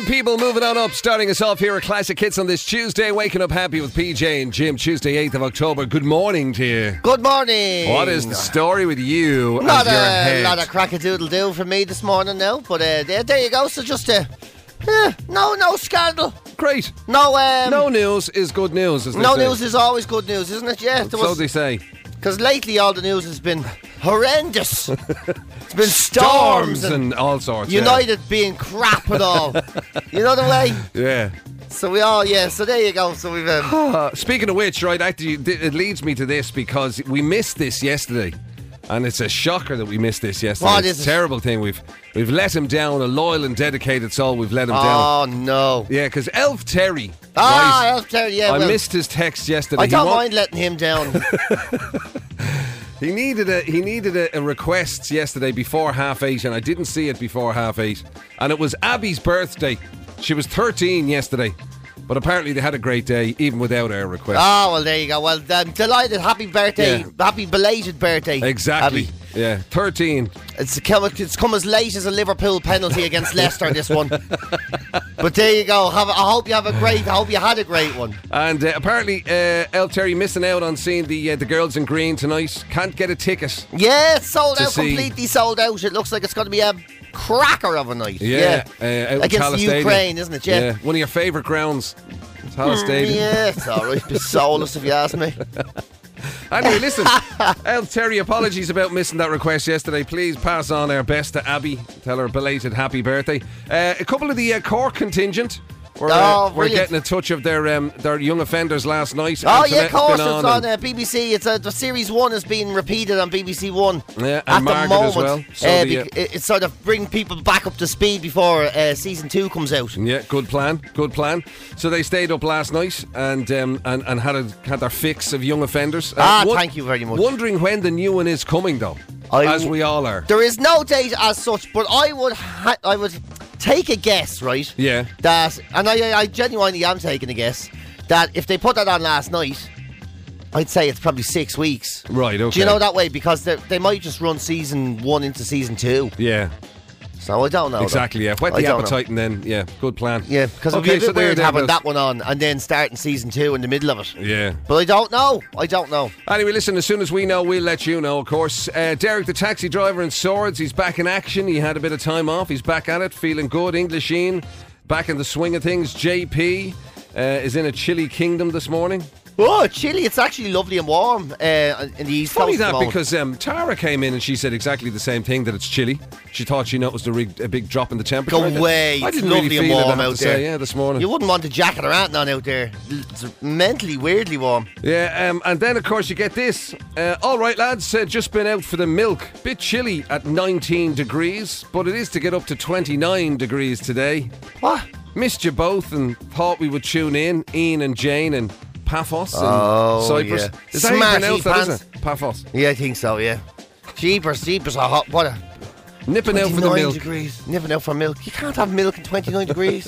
Good people moving on up, starting us off here at Classic Hits on this Tuesday. Waking up happy with PJ and Jim, Tuesday 8th of October. Good morning to you. Good morning. What is the story with you and Not your a head? lot of crack-a-doodle-doo for me this morning now, but there you go. So just no scandal. Great. No news is good news, as they no say. news is always good news, isn't it? Yeah. So they say. Because lately all the news has been horrendous. It's been storms and all sorts. United being crap and all. You know the way? Yeah. So so there you go. So we've Speaking of which, right, actually, it leads me to this because we missed this yesterday. And it's a shocker that we missed this yesterday. What it's is a it? terrible thing. We've let him down. A loyal and dedicated soul. We've let him down. Oh no. Yeah, because Elf Terry. Elf Terry, yeah. I missed his text yesterday. I don't mind letting him down. He needed a request yesterday before 8:30, and I didn't see it before 8:30. And it was Abby's birthday. She was 13 yesterday. But apparently they had a great day, even without our request. Oh, well, there you go. Well, I'm delighted. Happy birthday. Yeah. Happy belated birthday. Exactly. Abby. Yeah, 13. It's come as late as a Liverpool penalty against Leicester, this one. But there you go. I hope you had a great one. And apparently Elf Terry missing out on seeing the girls in green tonight. Can't get a ticket. Yeah, it's sold out, see. completely sold out. It looks like it's going to be a cracker of a night. Yeah. Out in against Tallaght the Stadium. Ukraine, isn't it? Yeah. One of your favourite grounds. Tallaght Stadium. Yeah, it's alright. It's soulless if you ask me. Anyway, listen, Elf Terry, apologies about missing that request yesterday. Please pass on our best to Abby. Tell her a belated happy birthday. A couple of the Cork contingent were getting a touch of their young offenders last night. Oh, yeah, of Antoinette's course. been It's on BBC. The Series 1 is being repeated on BBC 1 Yeah, at and the Margaret moment. as well. So it's sort of bring people back up to speed before Season 2 comes out. Yeah, good plan. So they stayed up last night and had their fix of young offenders. Thank you very much. Wondering when the new one is coming, though, as we all are. There is no date as such, but I would take a guess, right? Yeah. That, and I genuinely am taking a guess, that if they put that on last night, I'd say it's probably 6 weeks. Right, okay. Do you know that way? Because they might just run Season 1 into Season 2. Yeah. So I don't know. Exactly, yeah. Whet the appetite and then, yeah, good plan. Yeah, because okay, it'd be a bit weird having goes. that one on and then starting Season 2 in the middle of it. Yeah. But I don't know. Anyway, listen, as soon as we know, we'll let you know, of course. Derek, the taxi driver in Swords, he's back in action. He had a bit of time off. He's back at it, feeling good. English Ian, back in the swing of things. JP is in a chilly kingdom this morning. Oh, chilly. It's actually lovely and warm in the East Funny Coast. that, because Tara came in and she said exactly the same thing, that it's chilly. She thought she noticed a big drop in the temperature. Go away. I It's didn't lovely really and feel warm it, I have out to there. say, this morning. You wouldn't want a jacket or anything on out there. It's mentally weirdly warm. Yeah, and then, of course, you get this. All right, lads, just been out for the milk. Bit chilly at 19 degrees, but it is to get up to 29 degrees today. What? Missed you both and thought we would tune in, Ian and Jane and Paphos and Cyprus. Yeah. Is that how you Smarty pronounce that, pants. isn't it? Paphos. Yeah, I think so, yeah. Jeepers, hot. What a... Nipping out for the milk. Degrees. Nipping out for milk. You can't have milk in 29 degrees.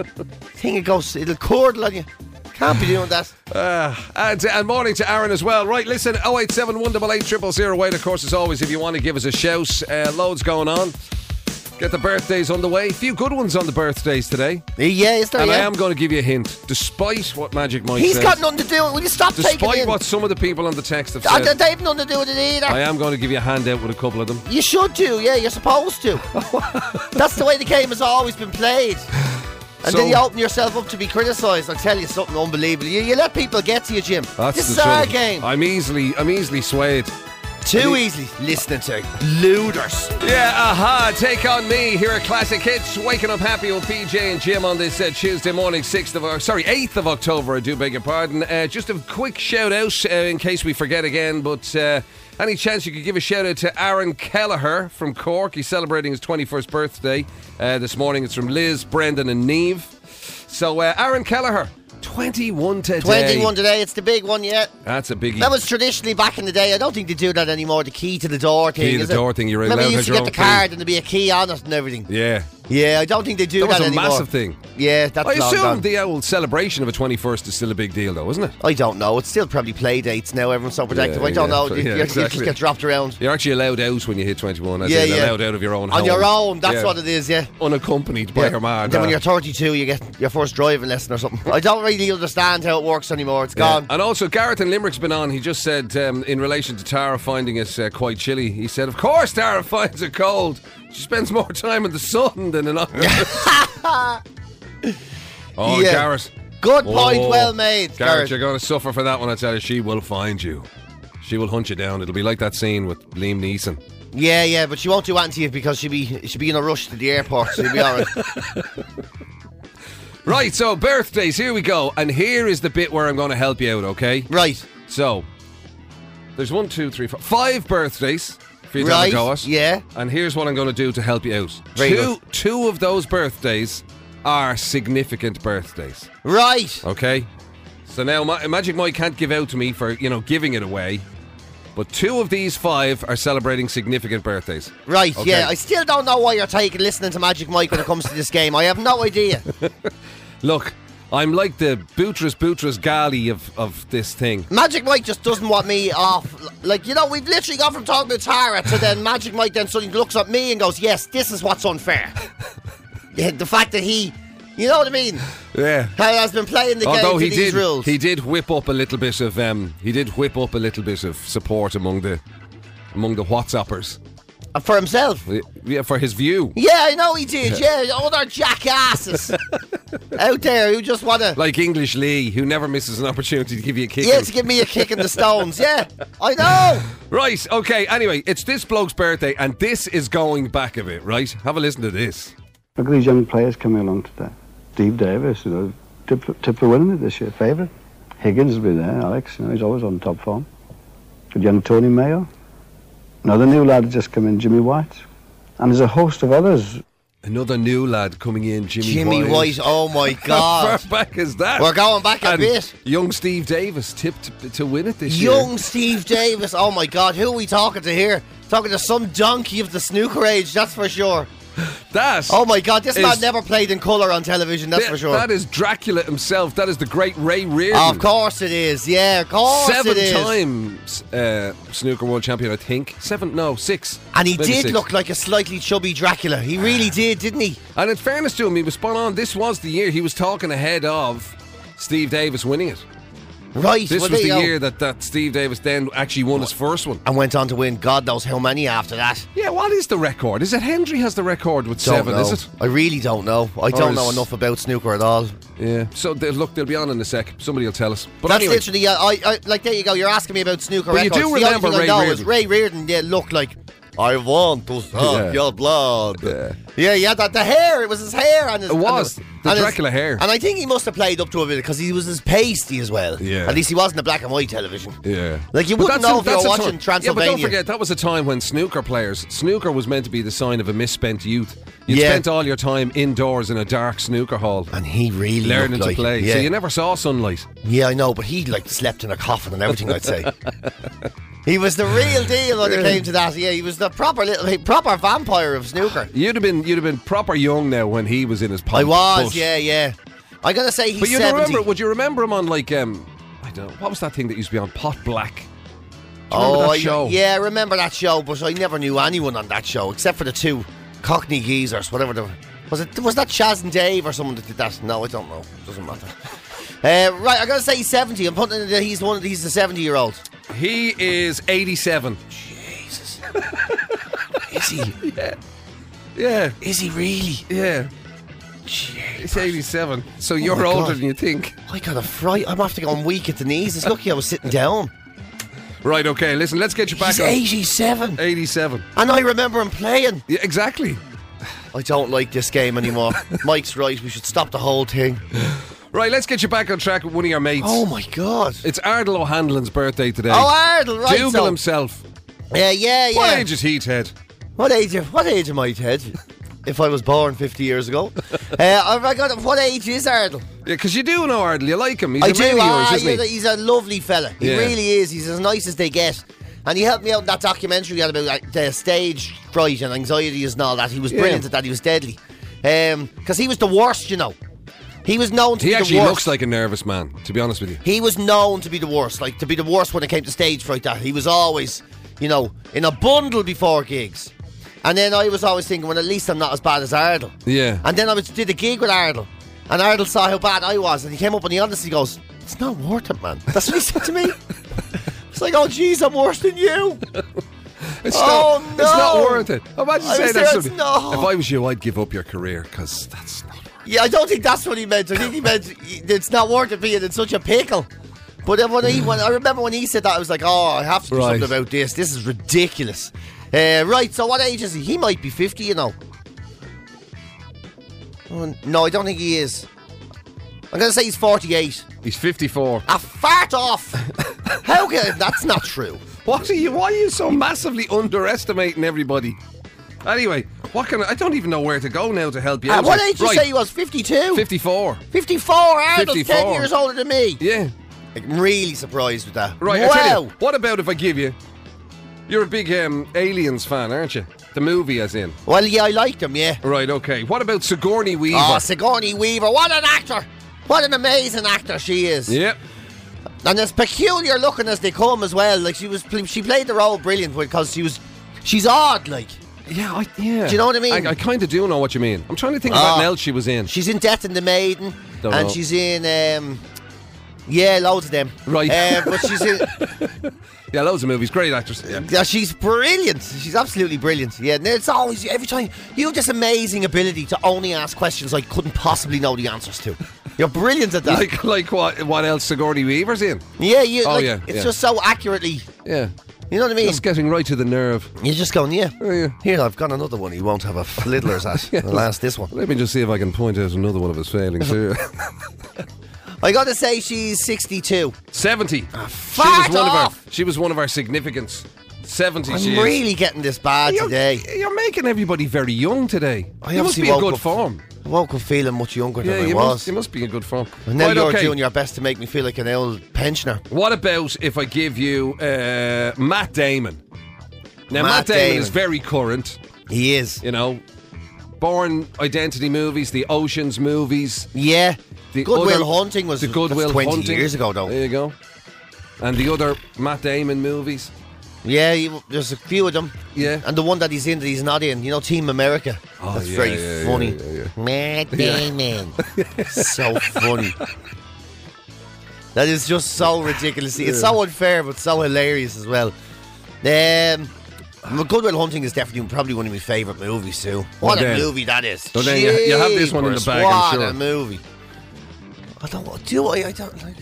It'll curdle on you. Can't be doing that. And morning to Aaron as well. Right, listen, 087 188 008, of course, as always, if you want to give us a shout. Loads going on. Get the birthdays underway. A few good ones on the birthdays today. Yeah, is there? And yeah? I am going to give you a hint. Despite what Magic Mike He's says, got nothing to do with it. Will you stop taking despite in? what some of the people on the text have said, They have nothing to do with it either. I am going to give you a handout with a couple of them. You should do, yeah, you're supposed to. That's the way the game has always been played. And So- then you open yourself up to be criticised. I'll tell you something unbelievable. You let people get to you, Jim. That's This the is our trouble. game. I'm easily swayed. Too easily listening to looters. Yeah, aha, take on me here at Classic Hits. Waking up happy with PJ and Jim on this Tuesday morning, 8th of October, I do beg your pardon. Just a quick shout out in case we forget again, but any chance you could give a shout out to Aaron Kelleher from Cork. He's celebrating his 21st birthday this morning. It's from Liz, Brendan and Neve. So Aaron Kelleher, 21 today. 21 today, it's the big one, yeah. That's a biggie. That was traditionally back in the day. I don't think they do that anymore. The key to the door thing. Key to the door thing, you're allowed Remember, to you have used to your get own the card and there'd be a key on it and everything. Yeah. Yeah, I don't think they do that was a anymore. massive thing. Yeah, that's I long assume gone. the old celebration of a 21st is still a big deal, though, isn't it? I don't know. It's still probably play dates now. Everyone's so protective. Yeah, I don't know. yeah, You exactly. just get dropped around. You're actually allowed out when you hit 21. As Yeah, in yeah. allowed out of your own home. On your own, that's Yeah. what it is, yeah. Unaccompanied by your man. Then when you're 32, you get your first driving lesson or something. I don't really understand how it works anymore. It's gone. And also, Gareth in Limerick's been on. He just said, in relation to Tara finding it quite chilly, he said, of course Tara finds it cold. She spends more time in the sun than in Oh, Yeah. Gareth. Good point, Oh, well made, Gareth, Gareth. you're going to suffer for that one, I tell you. She will find you. She will hunt you down. It'll be like that scene with Liam Neeson. Yeah, but she won't do anything to you because she'll be in a rush to the airport, so you'll be alright. Right, so birthdays, here we go. And here is the bit where I'm going to help you out, okay? Right. So, there's 1, 2, 3, 4, 5 birthdays for you to have Right, a go at. yeah. And here's what I'm going to do to help you out. Very good. Two of those birthdays are significant birthdays, Right. okay? So now Magic Mike can't give out to me for, giving it away. But 2 of these 5 are celebrating significant birthdays. Right, Okay. yeah. I still don't know why you're listening to Magic Mike when it comes to this game. I have no idea. Look, I'm like the Boutros Ghali of this thing. Magic Mike just doesn't want me off. Like, we've literally gone from talking about Tara to then Magic Mike then suddenly looks at me and goes, yes, this is what's unfair. Yeah, the fact that he, you know what I mean? Yeah. Has been playing the game Although to these rules. he did whip up a little bit of support among the WhatsAppers. For himself. Yeah, for his view. Yeah, I know he did. Yeah, other jackasses out there who just want to. Like English Lee, who never misses an opportunity to give you a kick. Yeah, to give me a kick in the stones. Yeah, I know. Right, okay, anyway, it's this bloke's birthday, and this is going back a bit, right? Have a listen to this. Look at these young players coming along today. Steve Davis, tip for winning it this year. Favourite. Higgins will be there. Alex, he's always on top form. Good young Tony Mayo. Another new lad has just come in, Jimmy White. And there's a host of others. Another new lad coming in, Jimmy White. Oh my God. How far back is that? We're going back a bit. Young Steve Davis tipped to win it this year. Young Steve Davis. Oh my God. Who are we talking to here? Talking to some donkey of the snooker age, that's for sure. That. Oh my God, this man never played in colour on television, that's for sure. That is Dracula himself. That is the great Ray Reardon. Of course it is, yeah, of course it is. 7 times snooker world champion, I think. 6. And he Maybe did 6. look like a slightly chubby Dracula. He really did, didn't he? And in fairness to him, he was spot on. This was the year he was talking ahead of Steve Davis winning it. Right. This was the year that Steve Davis then actually won his first one. And went on to win God knows how many after that. Yeah, what is the record? Is it Hendry has the record with 7, is it? I really don't know. I don't know enough about snooker at all. Yeah. So, they'll be on in a sec. Somebody will tell us. But that's anyway. literally, I like, there you go. You're asking me about snooker But records. you do remember the only Ray thing I know Reardon. is Ray Reardon, looked like, I want to suck your blood. Yeah, the hair. It was his hair. And his, It was. The Dracula hair. And I think he must have played up to a bit because he was as pasty as well. Yeah. At least he wasn't a black and white television. Yeah. Like, you But wouldn't know if you that's were a watching time. Transylvania. Yeah, but don't forget, that was a time when snooker was meant to be the sign of a misspent youth. You Yeah. spent all your time indoors in a dark snooker hall. And he really learning looked to like, play. Yeah. So you never saw sunlight. Yeah, I know, but he slept in a coffin and everything, I'd say. He was the real deal when it came to that. Yeah, he was the proper vampire of snooker. You'd have been proper young now when he was in his pomp. I was, yeah. I gotta say he's But you 70. would you remember him on like I don't know, what was that thing that used to be on Pot Black? Do you Oh, remember that show? yeah, I remember that show, but I never knew anyone on that show except for the 2 Cockney geezers, whatever the was that Chaz and Dave or someone that did that? No, I don't know. Doesn't matter. Right, I gotta say he's 70. I'm putting it that he's the 70-year-old. He is 87. Jesus. Is he? Yeah. Is he really? Yeah. Jeez. He's 87. So you're my older God. than you think. I got a fright. I'm after going weak at the knees. It's lucky I was sitting down. Right, okay, listen, let's get you back He's on. 87. 87. And I remember him playing. Yeah, exactly. I don't like this game anymore. Mike's right. We should stop the whole thing. Right, let's get you back on track with one of your mates. Oh, my God. It's Ardal O'Hanlon's birthday today. Oh, Ardal, right. Dougal himself. Yeah. What age is he, Ted? What age am I, Ted? If I was born 50 years ago. What age is Ardal? Yeah, because you do know Ardal. You like him. He's I a do. mate of yours, isn't he? He's a lovely fella. He Yeah. really is. He's as nice as they get. And he helped me out in that documentary we had about the stage fright and anxiety and all that. He was brilliant at that. He was deadly. Because he was the worst, you know. He was known to be the worst. He actually looks like a nervous man, to be honest with you. He was known to be the worst, like to be the worst when it came to stage fright. That he was always, you know, in a bundle before gigs. And then I was always thinking, well, at least I'm not as bad as Ardle. Yeah. And then I did a gig with Ardle, and Ardle saw how bad I was, and he came up and he honestly goes, "It's not worth it, man." That's what he said to me. It's like, "Oh, geez, I'm worse than you." It's not worth it. Imagine saying that to me. No. If I was you, I'd give up your career, because that's not worth it. Yeah, I don't think that's what he meant. I think he meant it's not worth it being in such a pickle. But when I remember when he said that, I was like, "Oh, I have to do something about this. This is ridiculous." Right, so what age is he? He might be 50, you know. Oh, no, I don't think he is. I'm going to say he's 48. He's 54. A fart off! How can... That's not true. Why are you so massively underestimating everybody? Anyway, I don't even know where to go now to help you out. What age did you say he was? 52? 54. 54? Ardle's 54. 10 years older than me. Yeah. I'm really surprised with that. Right, wow. I tell you, what about if I give you... You're a big Aliens fan, aren't you? The movie, as in. Well, yeah, I liked him, yeah. Right, okay. What about Sigourney Weaver? Oh, Sigourney Weaver. What an actor. What an amazing actor she is. Yep. And as peculiar looking as they come as well. Like, she played the role brilliant because she's odd, like. Yeah, yeah. Do you know what I mean? I kind of do know what you mean. I'm trying to think of what else she was in. She's in Death and the Maiden. Don't know. She's in... yeah, loads of them. Right. But she's in... Yeah, loads of movies. Great actress. Yeah, she's brilliant. She's absolutely brilliant. Yeah, and it's always, every time, you have this amazing ability to only ask questions I couldn't possibly know the answers to. You're brilliant at that. Like what else Sigourney Weaver's in? Yeah, it's just so accurately. Yeah. You know what I mean? Just getting right to the nerve. You're just going, yeah. Oh, yeah. Here, I've got another one he won't have a fliddler's at. Yeah. I'll ask this one. Let me just see if I can point out another one of his failings here. I got to say she's 62. 70. She was one of our significance. 70 I'm she is. really getting this bad today. You're making everybody very young today. You must be in good form. I woke up feeling much younger than I was. You must be in good form. And now you're doing your best to make me feel like an old pensioner. What about if I give you Matt Damon? Now, Matt Damon is very current. He is. You know, Bourne Identity movies, the Oceans movies. Yeah. Good Will Hunting was the Good Will 20 Hunting. years ago, though. There you go. And the other Matt Damon movies. Yeah, there's a few of them. Yeah. And the one that he's in that he's not in, you know, Team America. Oh, that's very funny. Yeah. Matt Damon. So funny. That is just so ridiculous. It's so unfair, but so hilarious as well. Good Will Hunting is definitely probably one of my favourite movies too. What a movie that is. So then you have this one in the bag, I'm sure. What a movie. I don't know. Do I don't like...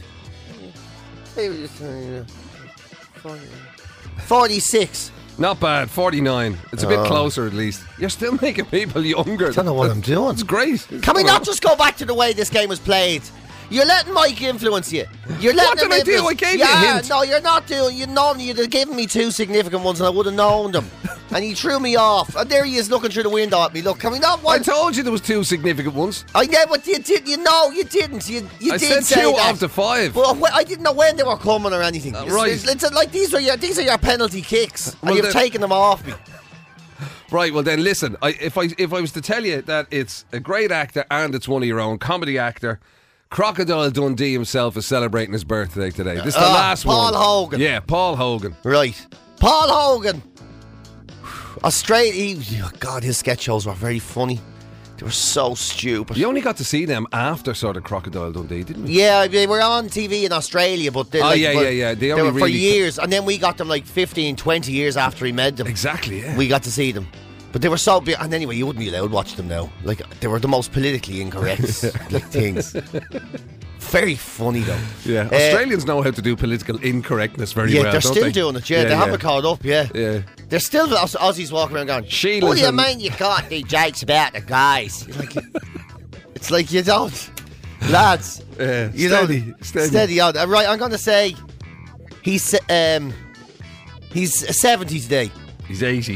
46. Not bad. 49. It's a bit closer at least. You're still making people younger. I don't know what I'm doing. It's great. Can we not just go back to the way this game was played? You're letting Mike influence you. You're letting What did I do? I gave you a hint. No, you're not doing. You'd have given me two significant ones and I would have known them. And he threw me off. And there he is looking through the window at me. Look, can we not... I told you there was two significant ones. I know, but you didn't. You didn't. You I did said say two that. of the five. Well, I didn't know when they were coming or anything. Right. It's like these are your penalty kicks. Well, and you've taken them off me. Right, well then listen, if I was to tell you that it's a great actor and it's one of your own, comedy actor, Crocodile Dundee himself is celebrating his birthday today. This is the last Paul one. Hogan. Yeah, Paul Hogan. Right. Paul Hogan. God, his sketch shows were very funny. They were so stupid. You only got to see them after sort of Crocodile Dundee, didn't you? Yeah, they were on TV in Australia, but they, yeah. They were for years, and then we got them like 15, 20 years after he made them. Exactly, yeah. We got to see them. But they were so big, and anyway, you wouldn't be allowed to watch them now. Like, they were the most politically incorrect things. Very funny though. Yeah, Australians know how to do political incorrectness very well. Yeah, they're still doing it. Yeah, they haven't caught up. Yeah. There's still Aussies walking around going, "What do you mean you can't do jokes about the guys?" It's like you don't, lads. Steady on. Right, I'm going to say he's 70 today. He's 80.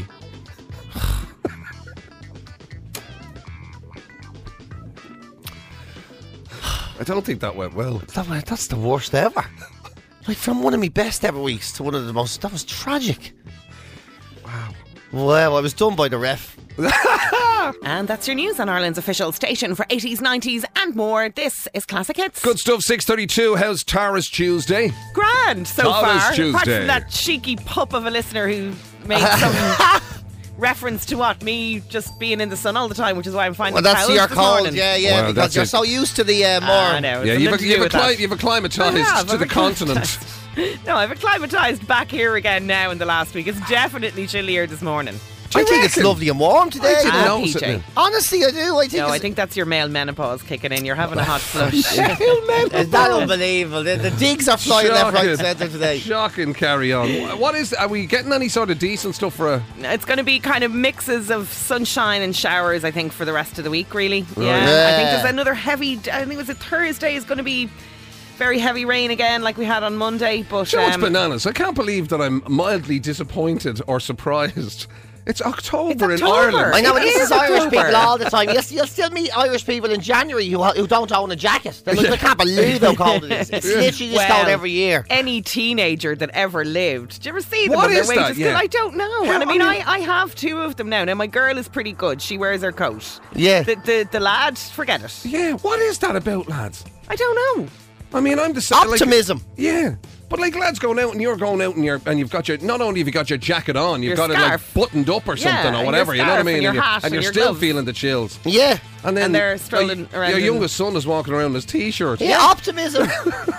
I don't think that went well. That's the worst ever. Like, from one of my best ever weeks to one of the most... That was tragic. Wow. Well, I was done by the ref. And that's your news on Ireland's official station for 80s, 90s and more. This is Classic Hits. Good stuff, 6:32. How's Tara's Tuesday? Grand so Tara's far. Tuesday. Apart from that cheeky pup of a listener who made some reference to what? Me just being in the sun all the time, which is why I'm finding Well, that's towels your this cold, morning. yeah, Well, because that's you're it. so used to the more. I know. Yeah, you've you've acclimatised to the continent. No, I've acclimatised back here again now in the last week. It's definitely chillier this morning. I think it's lovely and warm today. I didn't know PJ. it. Honestly, I do. I think that's your male menopause kicking in. You're having a hot flush. Is that unbelievable? The digs are flying left, right, and centre today. Shocking, carry on. What is, are we getting any sort of decent stuff for a... It's going to be kind of mixes of sunshine and showers, I think, for the rest of the week, really. Right. Yeah. Yeah. I think there's another heavy, I think it was a Thursday, is going to be very heavy rain again, like we had on Monday. But Do you know what's bananas? I can't believe that I'm mildly disappointed or surprised. It's October in October. Ireland. I know, but It this is is Irish October. people all the time. You'll still meet Irish people in January who don't own a jacket. They're like, I can't believe how cold it is. It's literally just cold every year. Any teenager that ever lived. Do you ever see them What on their is way that? to school? Yeah. I don't know. Yeah, And I mean, I mean- I have two of them now. Now, my girl is pretty good. She wears her coat. Yeah. The lad, forget it. Yeah, what is that about, lads? I don't know. I mean, I'm the same. Optimism. Yeah. But like lads going out and you're going out and you've got your, not only have you got your jacket on, you've Your got it like scarf. buttoned up or Yeah, something or and whatever, your you know what I scarf mean? and your hat and and you're your still gloves. feeling the chills. Yeah. And then they're strolling around Your in- youngest son is walking around in his t-shirt. Yeah, optimism.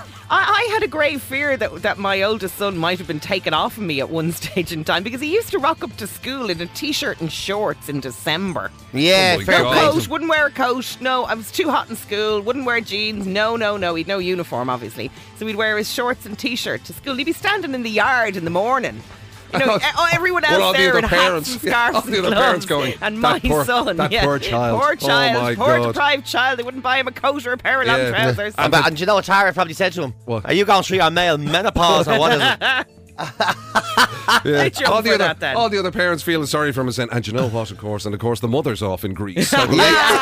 I had a grave fear that my oldest son might have been taken off of me at one stage in time because he used to rock up to school in a t-shirt and shorts in December. Yeah, Oh my fair God. play. Coat, wouldn't wear a coat. No, I was too hot in school. Wouldn't wear jeans. No. He'd no uniform, obviously. So he'd wear his shorts and t-shirt to school. He'd be standing in the yard in the morning. You know, everyone else Well, all the there other in parents. hats and scarves All the and other parents gloves. going, and "That my poor- son, that yeah. poor child. Poor Oh child, my poor God. deprived child. They wouldn't buy him a coat or a pair of long Yeah. trousers. And do you know what Tara probably said to him? What? Are you going through your male menopause or what is it? I jump for that then. all the other parents feeling sorry for him and saying, and you know what, of course, the mother's off in Greece. So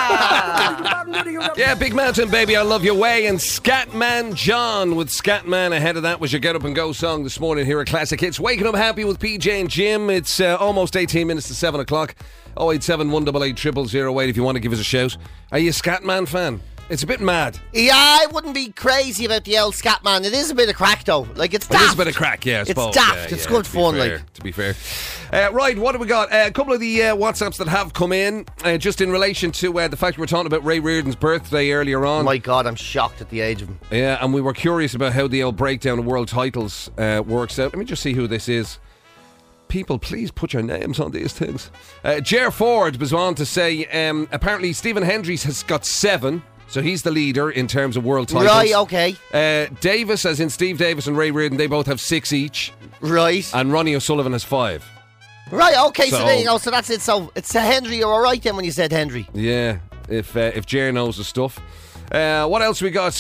yeah, Big Mountain Baby, I Love Your Way, and Scatman John with Scatman. Ahead of that was your Get Up and Go song this morning here at Classic Hits. Waking up happy with PJ and Jim. It's almost 18 minutes to 7 o'clock. 087 188 0008 if you want to give us a shout. Are you a Scatman fan? It's a bit mad. Yeah, I wouldn't be crazy about the old scat man. It is a bit of crack though. Like it's daft. It is a bit of crack, yeah, I It's suppose. daft. Yeah, It's yeah, good to be fun, fair, like. to be fair. Right, what have we got? A couple of the WhatsApps that have come in, just in relation to the fact we were talking about Ray Reardon's birthday earlier on. My God, I'm shocked at the age of him. Yeah, and we were curious about how the old breakdown of world titles works out. Let me just see who this is. People, please put your names on these things. Ger Ford was on to say, apparently Stephen Hendry's has got 7. So he's the leader in terms of world titles. Right, okay. Davis, as in Steve Davis and Ray Reardon, they both have 6 each. Right. And Ronnie O'Sullivan has 5. Right, okay, so So- there you go. So that's it. So it's Hendry, you're alright then when you said Hendry. Yeah, if Jer knows the stuff. What else we got?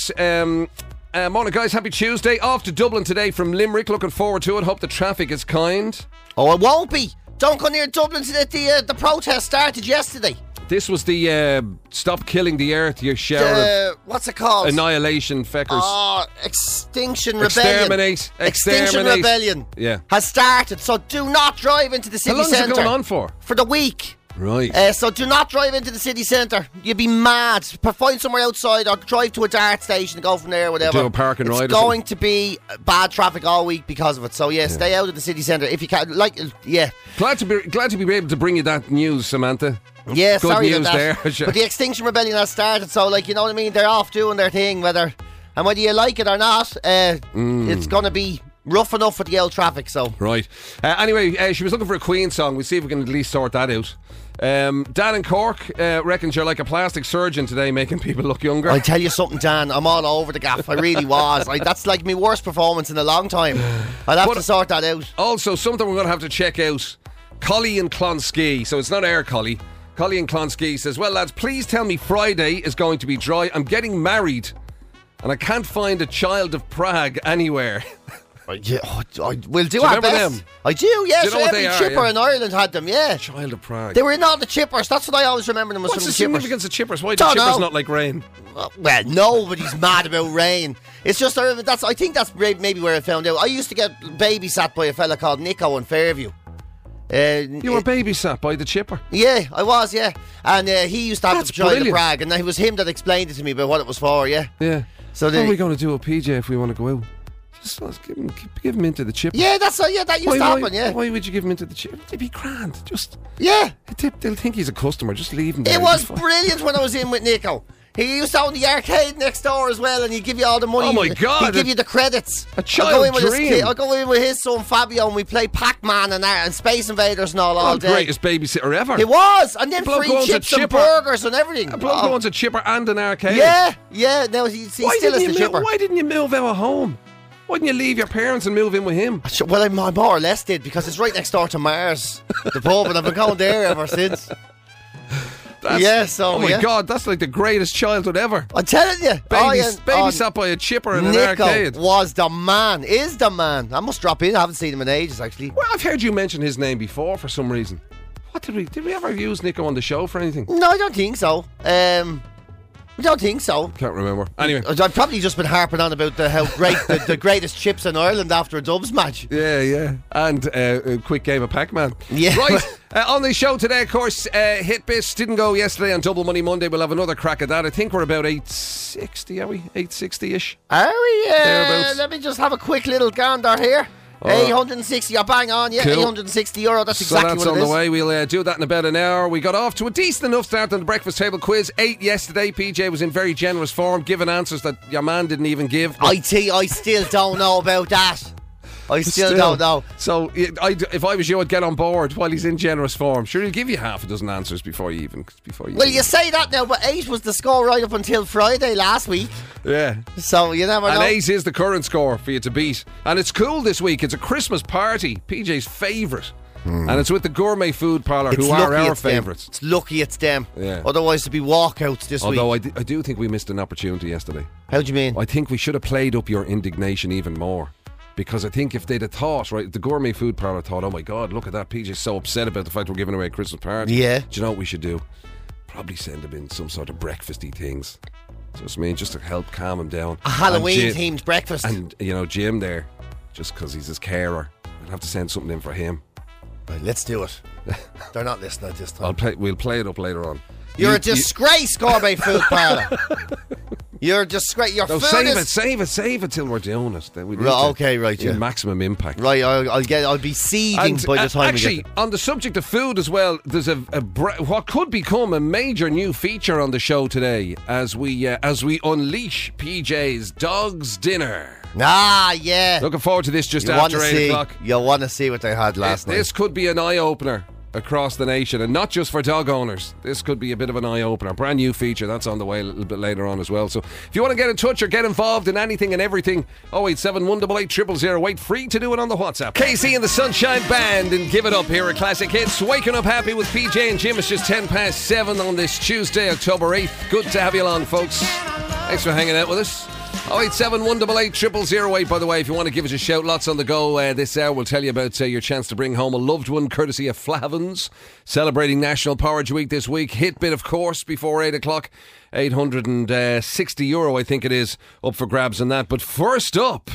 Morning, guys. Happy Tuesday. Off to Dublin today from Limerick. Looking forward to it. Hope the traffic is kind. Oh, it won't be. Don't go near Dublin to the protest started yesterday. This was the Stop Killing the Earth, you shower What's it called? of annihilation feckers. Oh, Extinction Rebellion. Extinction Exterminate. Rebellion Yeah. has started. So do not drive into the How city long is it centre. going on for? For the week. Right. So do not drive into the city centre. You'd be mad. Find somewhere outside or drive to a dart station and go from there, whatever. Do a park and ride or It's going to be bad traffic all week because of it. So yeah, stay out of the city centre if you can. Yeah. Glad to be able to bring you that news, Samantha. Yeah, Good sorry news about that. there. But the Extinction Rebellion has started, so you know what I mean? They're off doing their thing, whether you like it or not, it's going to be rough enough with the old traffic, so. Right. Anyway, she was looking for a Queen song. We'll see if we can at least sort that out. Dan in Cork reckons you're like a plastic surgeon today, making people look younger. I'll tell you something, Dan, I'm all over the gaff. I really was. That's like my worst performance in a long time. I'll have to sort that out. Also, something we're going to have to check out. Collie in Clonskee. So it's not Air Collie. Collie in Clonskee says, well, lads, please tell me Friday is going to be dry. I'm getting married and I can't find a Child of Prague anywhere. We'll do you our remember best. them? I do, yeah. Do you know So what every they are, chipper yeah? in Ireland had them, yeah. Child of Prague. They were in all the chippers. That's what I always remember them as What's from the the chippers. significance of chippers? Why do Don't chippers know. not like rain? Well, nobody's mad about rain. It's just I think that's maybe where I found out. I used to get babysat by a fella called Nico in Fairview. You were babysat by the chipper. Yeah, I was, yeah. And he used to have That's the vagina brilliant. brag, and it was him that explained it to me about what it was for, yeah. Yeah. So What are we going to do with PJ if we want to go out? Just let's give him into the chipper. Yeah, that used to happen, yeah. Why would you give him into the chipper? It'd be grand. Just, Yeah. they'll think he's a customer. Just leave him there. It was He's fine. brilliant when I was in with Nico. He used to own the arcade next door as well, and he'd give you all the money. Oh my God, He'd give you the credits. a child dream. I'd go in with his son Fabio, and we play Pac-Man and Space Invaders and all the day. greatest babysitter ever. It was, and then bloke free owns a chips and chipper. burgers and everything. A bloke owns a chipper and an arcade. Yeah. No, he still is the chipper. Why didn't you move out of home? Why didn't you leave your parents and move in with him? Well, I more or less did, because it's right next door to Mars, the pub, and I've been going there ever since. Oh my God, that's like the greatest childhood ever. I'm telling you. Babysat by a chipper in an Nico arcade. was the man, is the man. I must drop in. I haven't seen him in ages, actually. Well, I've heard you mention his name before for some reason. What did we ever use Nico on the show for anything? No, I don't think so. I don't think so. Can't remember. Anyway, I've probably just been harping on about how great the greatest chips in Ireland after a Dubs match. yeah, and a quick game of Pac-Man. Yeah. Right. On the show today, of course, Hitbit didn't go yesterday on Double Money Monday. We'll have another crack at that. I think we're about 860, are we? 860-ish. Are we? Thereabouts. Let me just have a quick little gander here. 860, you're bang on, yeah, Cool. €860. That's exactly that's what on it is. the way. We'll do that in about an hour. We got off to a decent enough start on the breakfast table quiz. 8 yesterday. PJ was in very generous form, giving answers that your man didn't even give. I still don't know about that. I still don't know. So if I was you, I'd get on board while he's in generous form. Sure, he'll give you half a dozen answers before you. Well, you say that now, but 8 was the score right up until Friday last week. Yeah. So you never know. And 8 is the current score for you to beat. And it's cool this week. It's a Christmas party. PJ's favourite. And it's with the Gourmet Food Parlour, who are our favourites. It's lucky it's them. Yeah. Otherwise, there'd be walkouts this week. Although I do think we missed an opportunity yesterday. How do you mean? I think we should have played up your indignation even more. Because I think if they'd have thought, right, the Gourmet Food Parlour thought, oh my God, look at that, PJ's so upset about the fact we're giving away a Christmas party. Yeah. Do you know what we should do? Probably send him in some sort of breakfasty things. Just to help calm him down. A Halloween-themed breakfast. And, Jim there, just because he's his carer, we'll have to send something in for him. Right, let's do it. They're not listening this time. We'll play it up later on. You're a disgrace, Gourmet Food Parlour. You're a disgrace. Your food save it till we're doing it. Then we need yeah. maximum impact. Right, I'll be seething by the time we get there. On the subject of food as well, there's what could become a major new feature on the show today as we unleash PJ's Dog's Dinner. Ah, yeah. Looking forward to this just after 8 o'clock. You'll want to see what they had last night. This could be an eye-opener across the nation, and not just for dog owners. This could be a bit of an eye-opener. Brand new feature, that's on the way a little bit later on as well. So if you want to get in touch or get involved in anything and everything, 087 188 000. Wait, free to do it on the WhatsApp. KC and the Sunshine Band and Give It Up here at Classic Hits. Waking up happy with PJ and Jim. It's just 7:10 on this Tuesday, October 8th. Good to have you along, folks. Thanks for hanging out with us. 087 188 008. By the way, if you want to give us a shout, lots on the go this hour. We'll tell you about your chance to bring home a loved one, courtesy of Flavins, celebrating National Porridge Week this week. Hitbit, of course, before 8 o'clock. €860, I think it is, up for grabs on that. But first up,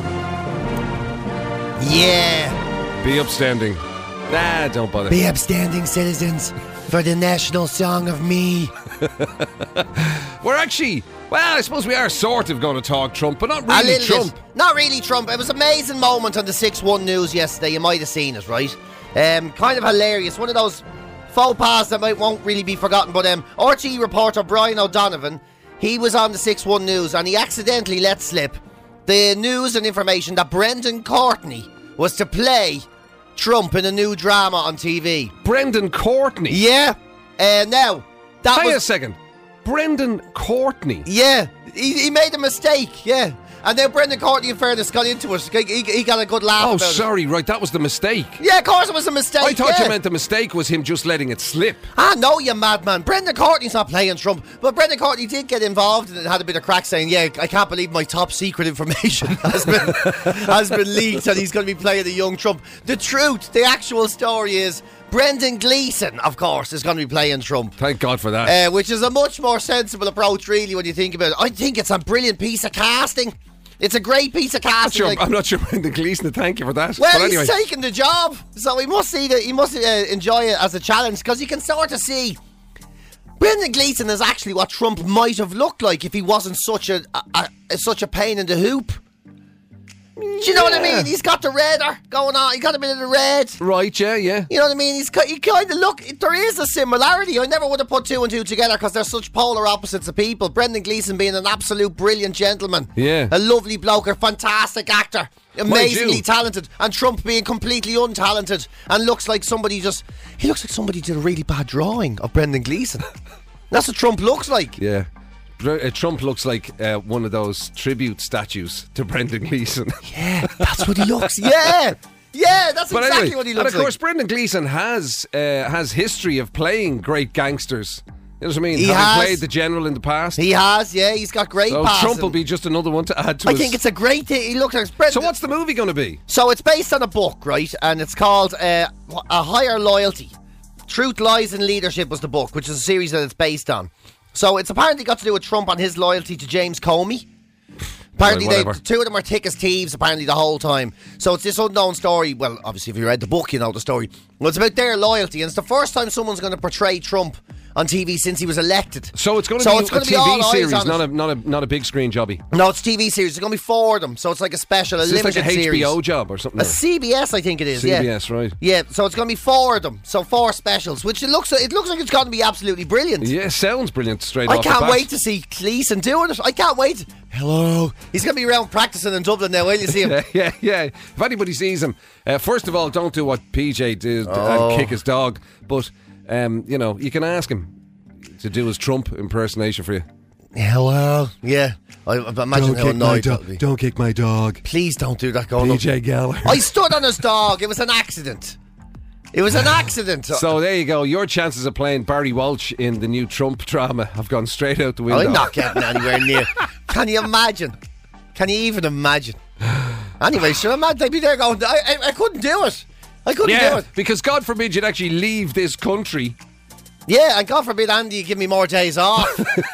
yeah, be upstanding. Nah, don't bother. Be upstanding citizens for the national song of me. We're actually, well, I suppose we are sort of going to talk Trump, but not really Trump. Not really Trump. It was an amazing moment on the 6-1 news yesterday. You might have seen it, right? Kind of hilarious. One of those faux pas that won't really be forgotten. But RTE reporter Brian O'Donovan, he was on the 6-1 news and he accidentally let slip the news and information that Brendan Courtney was to play Trump in a new drama on TV. Brendan Courtney? Yeah. Now, that Hang a second. Brendan Courtney? Yeah. He made a mistake, yeah. And then Brendan Courtney, in fairness, got into it. He got a good laugh about sorry, right, that was the mistake. Yeah, of course it was a mistake. I thought you meant the mistake was him just letting it slip. Ah, no, you madman. Brendan Courtney's not playing Trump. But Brendan Courtney did get involved and had a bit of crack saying, yeah, I can't believe my top secret information has been leaked and he's going to be playing a young Trump. The truth, the actual story is Brendan Gleeson, of course, is going to be playing Trump. Thank God for that. Which is a much more sensible approach, really, when you think about it. I think it's a brilliant piece of casting. It's a great piece of casting. I'm not sure Brendan Gleeson to thank you for that. Well, but anyway. he's taking the job, so he must see that. He must enjoy it as a challenge, because you can sort of see Brendan Gleeson is actually what Trump might have looked like if he wasn't such a pain in the hoop. Do you know what I mean? He's got the redder going on. He got a bit of the red. Right, yeah. You know what I mean? He kind of look. There is a similarity. I never would have put two and two together because they're such polar opposites of people. Brendan Gleeson being an absolute brilliant gentleman. Yeah. A lovely bloke, a fantastic actor. Amazingly talented. And Trump being completely untalented and looks like somebody he looks like somebody did a really bad drawing of Brendan Gleeson. That's what Trump looks like. Yeah. Trump looks like one of those tribute statues to Brendan Gleeson. Yeah, that's what he looks. Yeah, that's exactly what he looks like. And of course, Brendan Gleeson has history of playing great gangsters. You know what I mean? Having played the general in the past. He has, yeah. He's got great passing. Trump will be just another one to add to I think it's a great thing. He looks like Brendan. So what's the movie going to be? So it's based on a book, right? And it's called A Higher Loyalty. Truth, Lies and Leadership was the book, which is a series that it's based on. So it's apparently got to do with Trump and his loyalty to James Comey. Apparently the two of them are thick as thieves apparently the whole time. So it's this unknown story. Well, obviously if you read the book you know the story. Well, it's about their loyalty, and it's the first time someone's going to portray Trump on TV since he was elected. So it's going to be a TV series, not a big screen jobby. No, it's a TV series. There's going to be 4 of them, so it's like a special, limited like a HBO series. job or something. A CBS, I think it is. CBS, right? Yeah, so it's going to be 4 of them, so 4 specials, which it looks like it's going to be absolutely brilliant. Yeah, sounds brilliant straight off the bat. I bat. can't wait to see Gleeson doing it. I can't wait. Hello. He's going to be around practicing in Dublin now. Will you see him? Yeah. If anybody sees him, first of all, don't do what PJ did and kick his dog. But you can ask him to do his Trump impersonation for you. Hello. Yeah. I imagine how annoyed that would be. Don't kick my dog. Please don't do that going PJ Gallagher. I stood on his dog. It was an accident. So there you go. Your chances of playing Barry Walsh in the new Trump drama have gone straight out the window. I'm not getting anywhere near. Can you imagine? Can you even imagine? Anyway, sure, imagine they'd be there going, I couldn't do it. I couldn't do it. Because God forbid you'd actually leave this country. Yeah, and God forbid Andy give me more days off.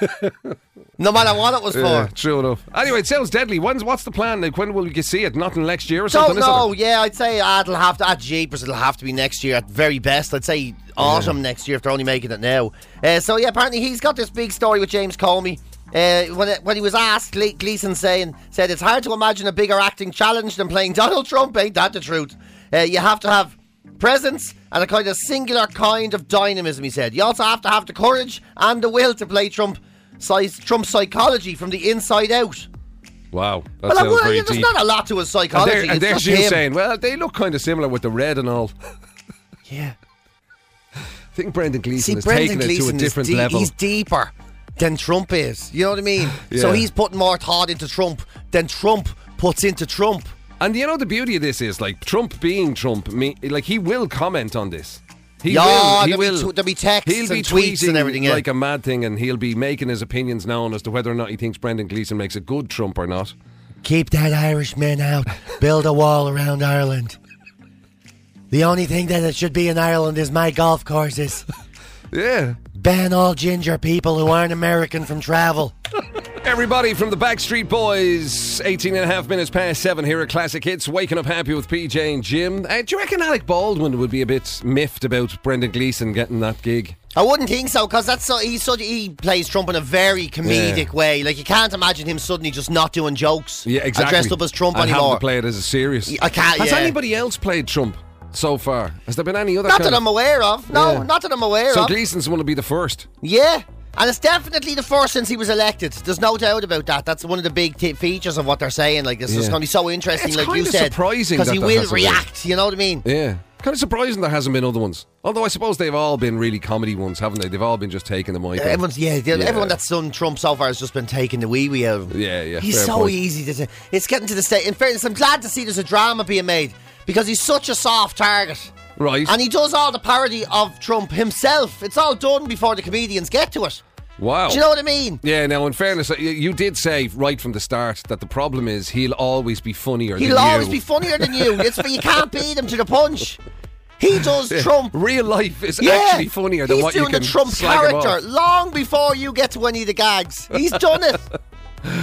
No matter what it was for. True enough. Anyway, it sounds deadly. What's the plan? Like, when will we see it? Nothing next year or something? No, yeah, I'd say it'll have to be next year at very best. I'd say autumn next year if they're only making it now. So yeah, apparently he's got this big story with James Comey. When he was asked, Gleeson said it's hard to imagine a bigger acting challenge than playing Donald Trump. Ain't that the truth? You have to have presence and a kind of singular kind of dynamism, he said. You also have to have the courage and the will to play Trump's psychology from the inside out. Wow, that sounds very deep. There's not a lot to his psychology. And there's you saying, well, they look kind of similar with the red and all. Yeah. I think Brendan Gleeson is taking it to a different level. He's deeper than Trump is. You know what I mean? Yeah. So he's putting more thought into Trump than Trump puts into Trump. And you know the beauty of this is, like, Trump being Trump, he will comment on this. There'll be texts he'll be and tweets and everything. Like a mad thing, and he'll be making his opinions known as to whether or not he thinks Brendan Gleeson makes a good Trump or not. Keep that Irishman out. Build a wall around Ireland. The only thing that it should be in Ireland is my golf courses. Yeah. Ban all ginger people who aren't American from travel. Everybody from the Backstreet Boys, 18 and a half minutes past 7 here at Classic Hits, waking up happy with PJ and Jim. Do you reckon Alec Baldwin would be a bit miffed about Brendan Gleeson getting that gig? I wouldn't think so, because he plays Trump in a very comedic way. Like, you can't imagine him suddenly just not doing jokes. Yeah, exactly. And dressed up as Trump and anymore. Having to play it as a serious. I can't. Has anybody else played Trump so far? Has there been any other? Not that I'm aware of. No, not that I'm aware of. So Gleeson's going to be the first. Yeah. And it's definitely the first since he was elected. There's no doubt about that. That's one of the big features of what they're saying. Like, it's just going to be so interesting, it's like you said. It's surprising because he will react. You know what I mean? Yeah. Kind of surprising there hasn't been other ones. Although I suppose they've all been really comedy ones, haven't they? They've all been just taking the mic. Everyone that's done Trump so far has just been taking the wee out of him. Yeah. He's so easy to. It's getting to the state. In fairness, I'm glad to see there's a drama being made because he's such a soft target. Right. And he does all the parody of Trump himself. It's all done before the comedians get to it. Wow. Do you know what I mean? Yeah, now in fairness, you did say right from the start that the problem is he'll always be funnier than you. He'll always be funnier than you. You can't beat him to the punch. He does Trump. Real life is actually funnier than what you can. He's doing the Trump character long before you get to any of the gags. He's done it.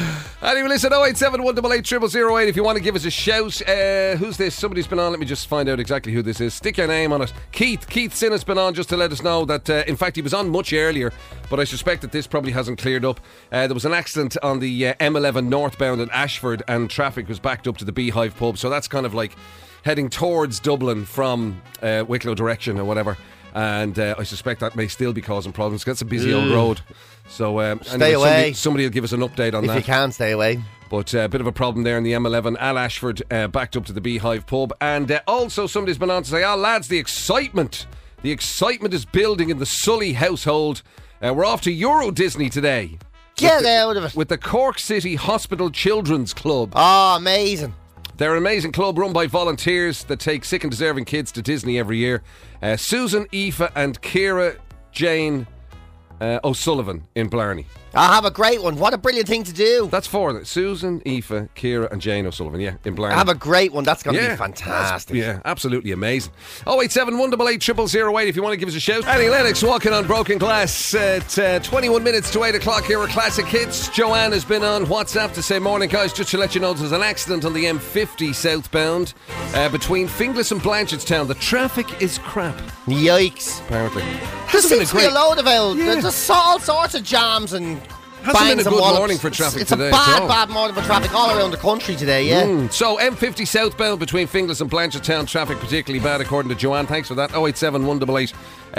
Anyway, listen, 087 188 0008 if you want to give us a shout. Who's this? Somebody's been on. Let me just find out exactly who this is. Stick your name on it. Keith Sinna's been on just to let us know that, in fact, he was on much earlier, but I suspect that this probably hasn't cleared up. There was an accident on the M11 northbound at Ashford, and traffic was backed up to the Beehive pub, so that's kind of like heading towards Dublin from Wicklow direction or whatever. And I suspect that may still be causing problems. It's a busy old road. So stay away. Somebody will give us an update on that. If you can, stay away. But a bit of a problem there in the M11 at Ashford, backed up to the Beehive pub. And also somebody's been on to say, lads, the excitement is building in the Sully household. We're off to Euro Disney today. Get out of it. With the Cork City Hospital Children's Club. Oh, amazing. They're an amazing club run by volunteers that take sick and deserving kids to Disney every year. Susan, Aoife and Ciara Jane O'Sullivan in Blarney. I have a great one. What a brilliant thing to do. That's four of them. Susan, Aoife, Ciara and Jane O'Sullivan, in Blarney. I have a great one. That's going to be fantastic. Yeah, absolutely amazing. 087 188 0008 if you want to give us a shout. Annie Lennox walking on broken glass at 21 minutes to 8 o'clock here at Classic Hits. Joanne has been on WhatsApp to say, morning guys, just to let you know there's an accident on the M50 southbound between Finglas and Blanchardstown. The traffic is crap. Yikes. Apparently. There seems to be a load of there's all sorts of jams and hasn't been a good morning for traffic it's today. It's a bad morning for traffic all around the country today, So M50 southbound between Finglas and Blanchardstown, traffic particularly bad according to Joanne. Thanks for that. 087 188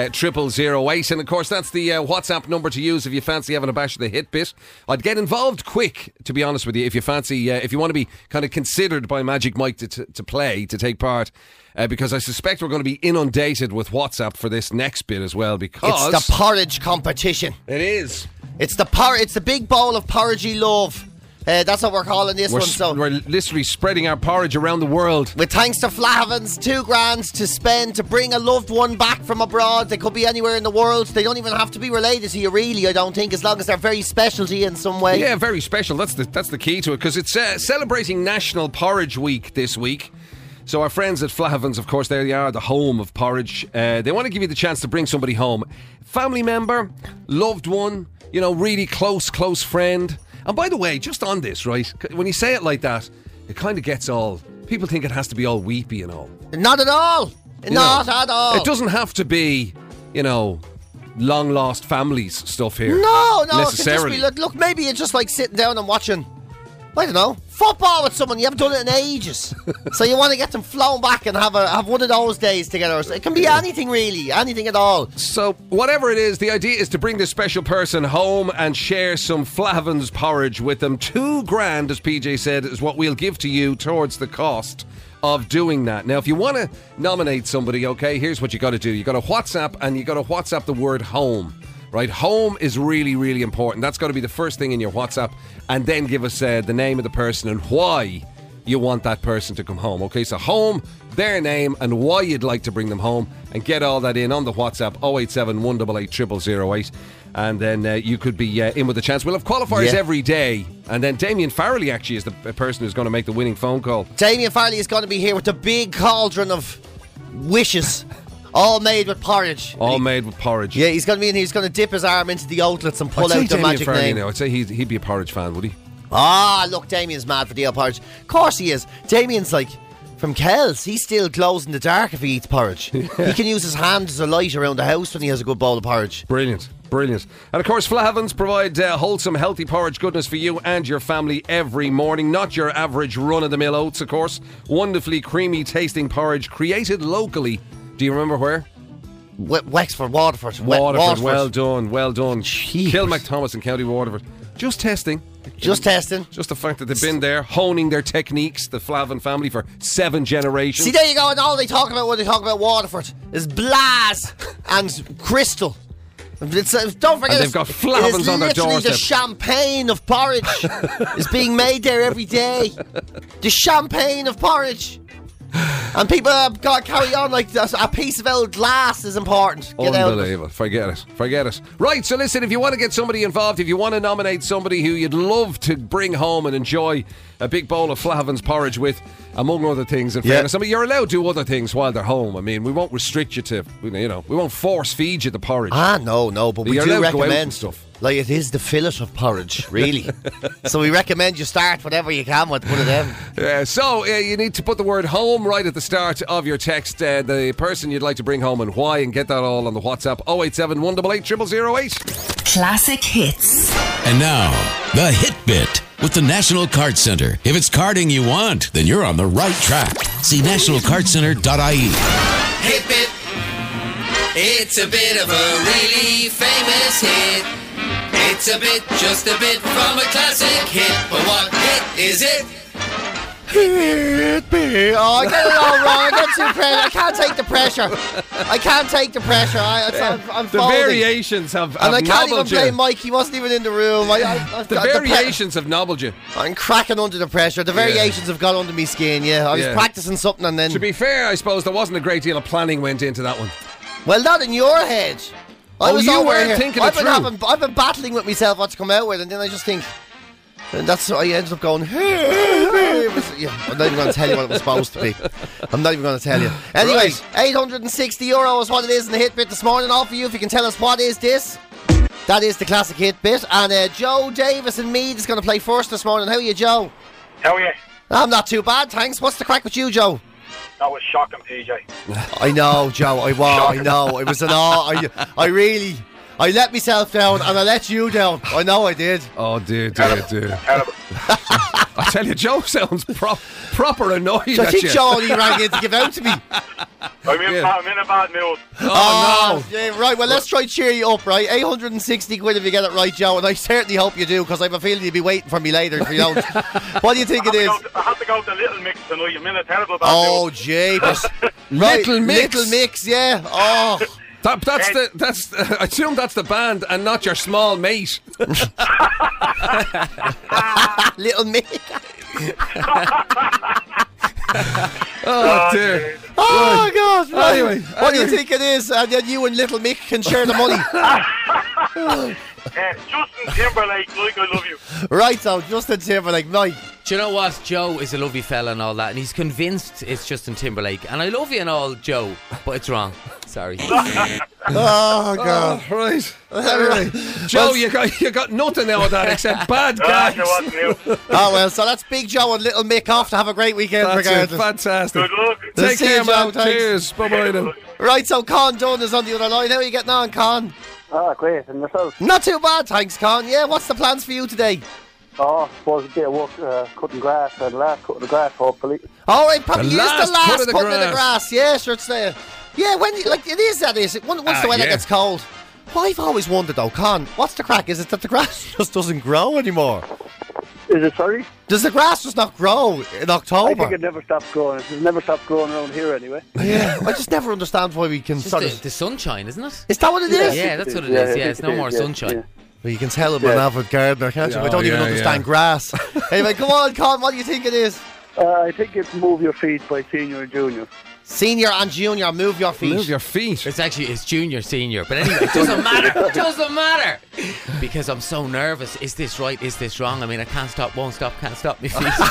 0008. And of course that's the WhatsApp number to use if you fancy having a bash of the hit bit. I'd get involved quick, to be honest with you, if you fancy, if you want to be kind of considered by Magic Mike to take part. Because I suspect we're going to be inundated with WhatsApp for this next bit as well. Because it's the porridge competition. It is. It's the big bowl of porridgey love. That's what we're calling this one. So we're literally spreading our porridge around the world. With thanks to Flahavans, $2,000 to spend to bring a loved one back from abroad. They could be anywhere in the world. They don't even have to be related to you, really. I don't think, as long as they're very special to you in some way. Yeah, very special. That's the key to it, because it's celebrating National Porridge Week this week. So our friends at Flahavans, of course, they are the home of porridge. They want to give you the chance to bring somebody home. Family member, loved one, really close friend. And by the way, just on this, right, when you say it like that, it kind of gets all... People think it has to be all weepy and all. Not at all. Not at all. It doesn't have to be, long lost families stuff here. No, necessarily. It could just be, look, maybe it's just like sitting down and watching, I don't know, football with someone you haven't done it in ages. So you want to get them flown back and have one of those days together. It can be anything, really, anything at all. So whatever it is, the idea is to bring this special person home and share some Flahavans porridge with them. $2,000, as PJ said, is what we'll give to you towards the cost of doing that. Now, if you want to nominate somebody, okay, here's what you got to do. You got to WhatsApp, and you got to WhatsApp the word home. Right, home is really, really important. That's got to be the first thing in your WhatsApp, and then give us the name of the person and why you want that person to come home. Okay, so home, their name, and why you'd like to bring them home, and get all that in on the WhatsApp 087 188 0008, and then you could be in with a chance. We'll have qualifiers every day, and then Damien Farrelly actually is the person who's going to make the winning phone call. Damien Farrelly is going to be here with the big cauldron of wishes. All made with porridge. Made with porridge. Yeah, he's going to be in here. He's going to dip his arm into the outlets and pull out the magic name. I'd say he'd be a porridge fan, would he? Look, Damien's mad for the old porridge. Of course he is. Damien's like from Kells. He still glows in the dark if he eats porridge. He can use his hand as a light around the house when he has a good bowl of porridge. Brilliant. And of course, Flahavans provide wholesome, healthy porridge goodness for you and your family every morning. Not your average run-of-the-mill oats, of course. Wonderfully creamy tasting porridge created locally. Do you remember where? Wexford, Waterford. Waterford, well done. Jeez. Kilmacthomas in County Waterford. Just testing. Just the fact that they've been there, honing their techniques, the Flavan family, for 7 generations. See, there you go, and all they talk about when they talk about Waterford is Blas and Crystal. Don't forget, and they've got Flahavans on their doorstep. The champagne of porridge is being made there every day. The champagne of porridge. And people have got to carry on like a piece of old glass is important. Unbelievable. Forget it. Right, so listen, if you want to get somebody involved, if you want to nominate somebody who you'd love to bring home and enjoy a big bowl of Flahavans porridge with, among other things, in fairness, I mean, you're allowed to do other things while they're home. I mean, we won't restrict you to, we won't force feed you the porridge. No, but we do recommend stuff. Like, it is the fillet of porridge, really. So we recommend you start whatever you can with one of them. So you need to put the word home right at the start of your text, the person you'd like to bring home and why, and get that all on the WhatsApp 087 188 0008. Classic hits. And now, the Hit Bit with the National Card Centre. If it's carding you want, then you're on the right track. See nationalcardcentre.ie. Hit Bit. It's a bit of a really famous hit. It's a bit, just a bit from a classic hit. But what hit is it? Hit me. Oh, I get it all wrong. I get too pressure. I can't take the pressure. I'm the folding. Variations have And I can't even nobbled blame you. Mike. He wasn't even in the room. The variations have nobbled you. I'm cracking under the pressure. The variations have got under me skin, I was practicing something and then... To be fair, I suppose there wasn't a great deal of planning went into that one. Well, not in your head. You weren't thinking it through. I've been battling with myself what to come out with, and then I just think... And that's what I ended up going... I'm not even going to tell you what it was supposed to be. I'm not even going to tell you. Anyway, €860 is what it is in the Hit Bit this morning. All for you if you can tell us what is this. That is the Classic Hit Bit. And Joe Davis and Mead is going to play first this morning. How are you, Joe? How are you? I'm not too bad, thanks. What's the crack with you, Joe? That was shocking, PJ. I know, Joe. I know. It was an awe. I let myself down and I let you down. I know I did. Oh, dear. I tell you, Joe sounds proper annoyed So I at think you. Joe only rang in to give out to me. I'm in a bad mood. Oh, no. Yeah, right, well, let's try cheer you up, right? 860 quid if you get it right, Joe, and I certainly hope you do, because I have a feeling you'll be waiting for me later if you don't. What do you think it is? I have to go to Little Mix tonight. I'm in a terrible bad Oh, mood. jeepers. Right, Little Mix. Little Mix, yeah. Oh. I assume that's the band and not your small mate. Little Mix. Oh, dear. Oh, God. Right. Anyway. What do you think it is? And then you and Little Mick can share the money. Justin Timberlake, like I love you. Right, so Justin Timberlake, night. Do you know what? Joe is a lovely fella and all that, and he's convinced it's Justin Timberlake. And I love you and all, Joe, but it's wrong. Sorry. Oh, God. Oh, right. Anyway, Joe, you got nothing now with that except bad gags. Oh, well, so that's Big Joe and Little Mick off to have a great weekend That's regardless. fantastic. Good luck. Take See you, care, Joe, man. thanks. Cheers. Bye-bye then. Right, so Con Dunn is on the other line. How are you getting on, Con? Ah, great. And yourself? Not too bad, thanks, Con. Yeah, what's the plans for you today? Oh, I suppose a bit of work cutting grass, the last cut of the grass, hopefully. All right, probably The use the last last cut of the cutting of the grass. grass. Yeah, sure, it's there. Yeah, when like it is that is. Once the weather yeah. gets cold. Well, I've always wondered though, Con, what's the crack? Is it that the grass just doesn't grow anymore? Is it, sorry? Does the grass just not grow in I October? think it never stops growing. It never stopped growing around here anyway. Yeah, I just never understand why we can Just sort of... the sunshine, isn't it? Is that what it is? Yeah, that's what it Yeah, is. I Yeah, think it's it no is, more yeah, sunshine. yeah. Well, you can tell I'm an avid gardener, can't you? Yeah, I don't even understand grass. Anyway, come on, Con, what do you think it is? I think it's Move Your Feet by Senior and Junior. Senior and junior, move your feet. Move your feet. It's junior, senior. But anyway, it doesn't matter. It doesn't matter. Because I'm so nervous. Is this right? Is this wrong? I mean, I can't stop, won't stop, can't stop my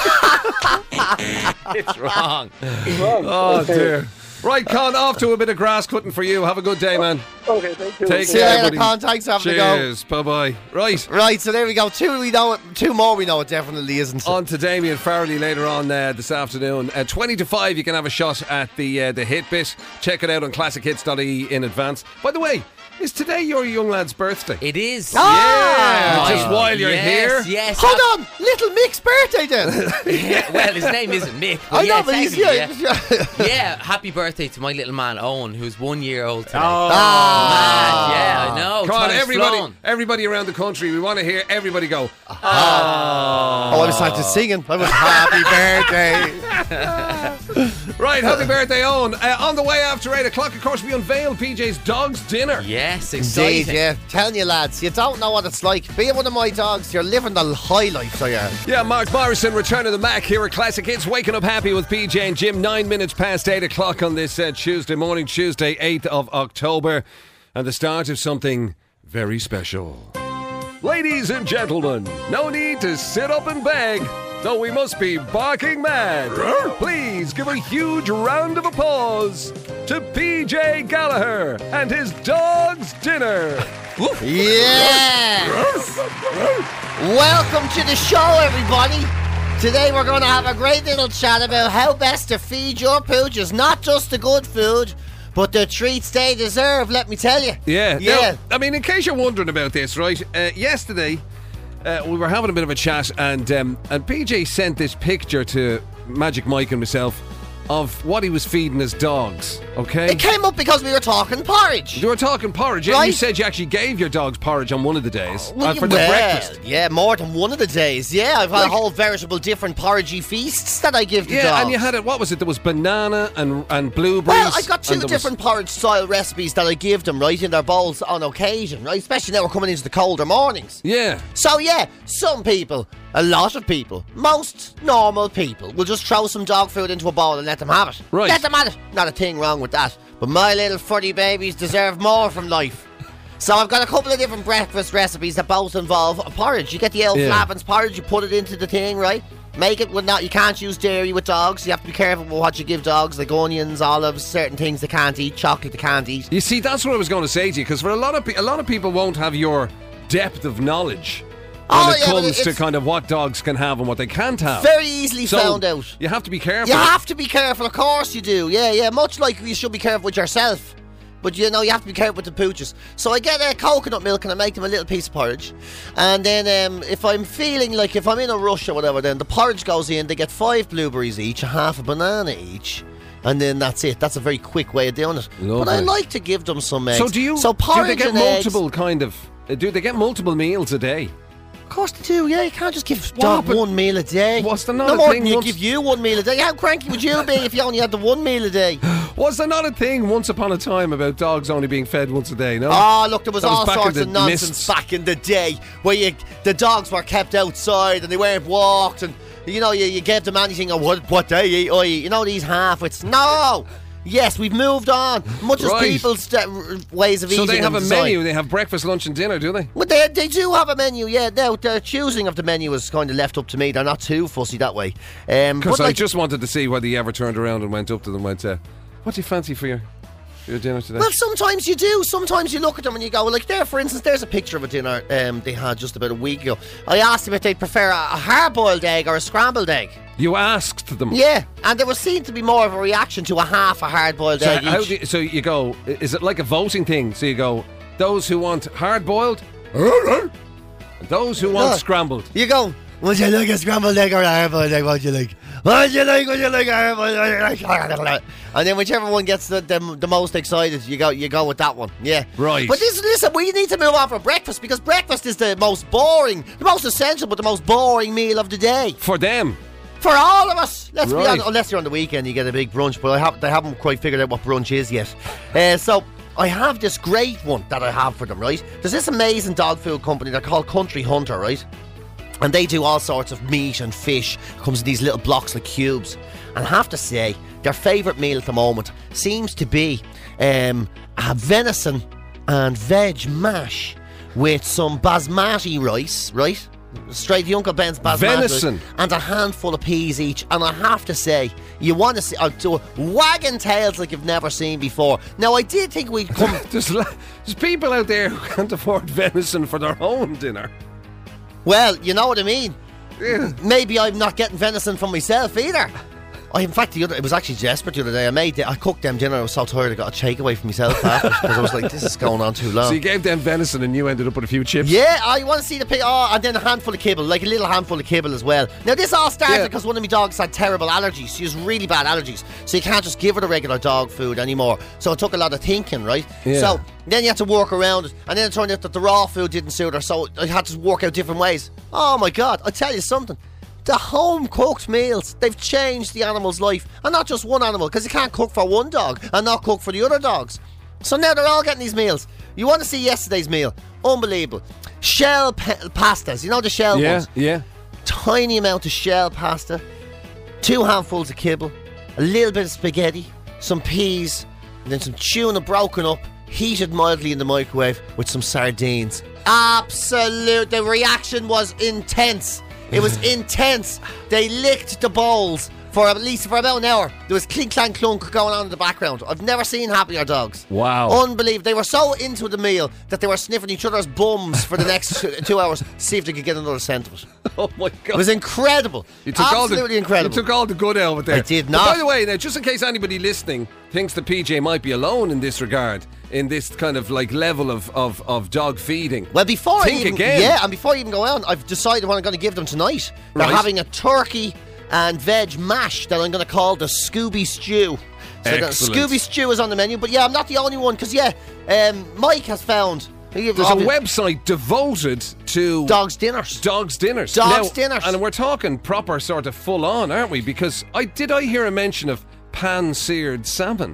feet. It's wrong. Oh, dear. Right, Con, off to a bit of grass cutting for you. Have a good day, man. Okay, thank you. Take See you care, later, buddy. Con. Thanks for having to go. Cheers. Bye-bye. Right. Right, so there we go. Two more we know it definitely isn't. On to Damien Farrelly later on this afternoon. 20 to 5, you can have a shot at the Hit Bit. Check it out on classichits.ie in advance. By the way, is today your young lad's birthday? It is. Yeah, Right. just while you're Yes, here. Yes. Hold on, Little Mick's birthday then. Yeah, well, his name isn't Mick. I know, but he's technically, yeah. Yeah, happy birthday to my little man Owen, who's 1 year old today. Oh, Man, yeah, I know. Come on, time's flown. everybody around the country, we want to hear everybody go, Oh, I was starting singing. I was happy birthday. right, happy birthday, Owen. On the way after 8 o'clock, of course, we unveil PJ's dog's dinner. Yes, Indeed, exciting. yeah. Telling you lads, you don't know what it's like. Being one of my dogs, you're living the high life, so yeah. Yeah, Mark Morrison, Return of the Mac here at Classic Hits. Waking up happy with PJ and Jim. 9 minutes past 8 o'clock on this Tuesday morning, Tuesday, 8th of October. And the start of something very special. Ladies and gentlemen, no need to sit up and beg, though we must be barking mad. Please give a huge round of applause to PJ Gallagher and his dog's dinner. Yes! Welcome to the show, everybody. Today we're going to have a great little chat about how best to feed your pooches. Not just the good food, but the treats they deserve, let me tell you. Yeah. Yeah. Now, I mean, in case you're wondering about this, right, yesterday we were having a bit of a chat and PJ sent this picture to Magic Mike and myself of what he was feeding his dogs, okay? It came up because we were talking porridge. You were talking porridge, yeah? Right. You said you actually gave your dogs porridge on one of the days for the Well, breakfast. Yeah, more than one of the days. Yeah, I've had a whole veritable different porridgey feasts that I give the dogs. Yeah, and you had it, what was it? There was banana and blueberries. Well, I've got two different porridge-style recipes that I give them, right, in their bowls on occasion, right? Especially now we're coming into the colder mornings. Yeah. So, yeah, some people, a lot of people, most normal people will just throw some dog food into a bowl and let them have it. Right. Let them have it. Not a thing wrong with that. But my little furry babies deserve more from life. So I've got a couple of different breakfast recipes that both involve a porridge. You get the old Flavin's porridge, you put it into the thing, right? Make it with not. You can't use dairy with dogs. You have to be careful with what you give dogs, like onions, olives, certain things they can't eat, chocolate they can't eat. You see, that's what I was going to say to you, because for a lot of people won't have your depth of knowledge when it comes to kind of what dogs can have and what they can't have. Very easily found out. You have to be careful. You have to be careful, of course you do. Yeah. Much like you should be careful with yourself. But you know, you have to be careful with the pooches. So I get coconut milk and I make them a little piece of porridge. And then if I'm feeling like, if I'm in a rush or whatever, then the porridge goes in. They get 5 blueberries each, a half a banana each. And then that's it. That's a very quick way of doing it. Lovely. But I like to give them some eggs. So do porridge they get and multiple eggs, kind of... Do they get multiple meals a day? Of course they do, yeah. You can't just give dog one meal a day. Was there not no a more thing than you once- give you one meal a day. How cranky would you be if you only had the one meal a day? Was there not a thing once upon a time about dogs only being fed once a day, no? Oh, look, there was That was all back in sorts the of nonsense mists. back in the day where the dogs were kept outside and they weren't walked and, you know, you gave them anything or what they eat, I eat. You know, these half-wits. No! Yes, we've moved on. Much as Right. people's ways of So eating they have and a design. menu. They have breakfast, lunch and dinner, do they? Well, they do have a menu, yeah. Now, the choosing of the menu is kind of left up to me. They're not too fussy that way. Because I just wanted to see whether you ever turned around and went up to them and went, what do you fancy for your dinner today? Well, sometimes you do. Sometimes you look at them and you go, like there, for instance, there's a picture of a dinner they had just about a week ago. I asked them if they'd prefer a hard-boiled egg or a scrambled egg. You asked them? Yeah, and there was seen to be more of a reaction to a half a hard-boiled egg each. So you go, is it like a voting thing? So you go, those who want hard-boiled, and those who want scrambled. You go, would you like a scrambled egg or a hard-boiled egg? What do you like? Would you like a hard-boiled egg? And then whichever one gets the most excited, you go with that one. Yeah. Right. But listen, we need to move on from breakfast because breakfast is the most boring, the most essential, but the most boring meal of the day. For them. For all of us. Let's be Right. honest. Unless you're on the weekend, you get a big brunch, but they haven't quite figured out what brunch is yet. So I have this great one that I have for them, right? There's this amazing dog food company. They're called Country Hunter, right? And they do all sorts of meat and fish. It comes in these little blocks like cubes. And I have to say, their favourite meal at the moment seems to be a venison and veg mash with some basmati rice, right? Straight the Uncle Ben's basmati Venison. rice, and a handful of peas each. And I have to say, you want to see do wagging tails like you've never seen before. Now, I did think we'd come... There's people out there who can't afford venison for their own dinner. Well, you know what I mean. Yeah. Maybe I'm not getting venison for myself either. In fact, it was actually desperate the other day. I cooked them dinner. I was so tired I got a takeaway for myself after because I was like, this is going on too long. So you gave them venison and you ended up with a few chips? Yeah, I want to see the pig. Oh, and then a handful of kibble, like a little handful of kibble as well. Now, this all started because one of my dogs had terrible allergies. She has really bad allergies. So you can't just give her the regular dog food anymore. So it took a lot of thinking, right? Yeah. So then you had to work around it. And then it turned out that the raw food didn't suit her. So I had to work out different ways. Oh, my God. I'll tell you something. The home-cooked meals, they've changed the animal's life. And not just one animal, because you can't cook for one dog and not cook for the other dogs. So now they're all getting these meals. You want to see yesterday's meal? Unbelievable. Shell pastas. You know the shell ones? Yeah. Tiny amount of shell pasta, 2 handfuls of kibble, a little bit of spaghetti, some peas, and then some tuna broken up, heated mildly in the microwave with some sardines. The reaction was intense. It was intense. They licked the bowls for about an hour. There was clink clank clunk going on in the background. I've never seen happier dogs. Wow. Unbelievable. They were so into the meal that they were sniffing each other's bums for the next 2 hours to see if they could get another scent of it. Oh my God. It was incredible. Absolutely incredible. You took all the good out of it there. I did But not. by the way, now, just in case anybody listening thinks that PJ might be alone in this regard, in this kind of like level of dog feeding. Well, before think I even, again. Yeah, and before I even go on, I've decided what I'm going to give them tonight. They're Right. having a turkey and veg mash that I'm going to call the Scooby Stew. So Excellent. Scooby Stew is on the menu, but yeah, I'm not the only one because Mike has found There's a website devoted to Dogs Dinners. Dogs Dinners. Dogs Dinners. And we're talking proper sort of full on, aren't we? Because I hear a mention of pan-seared salmon.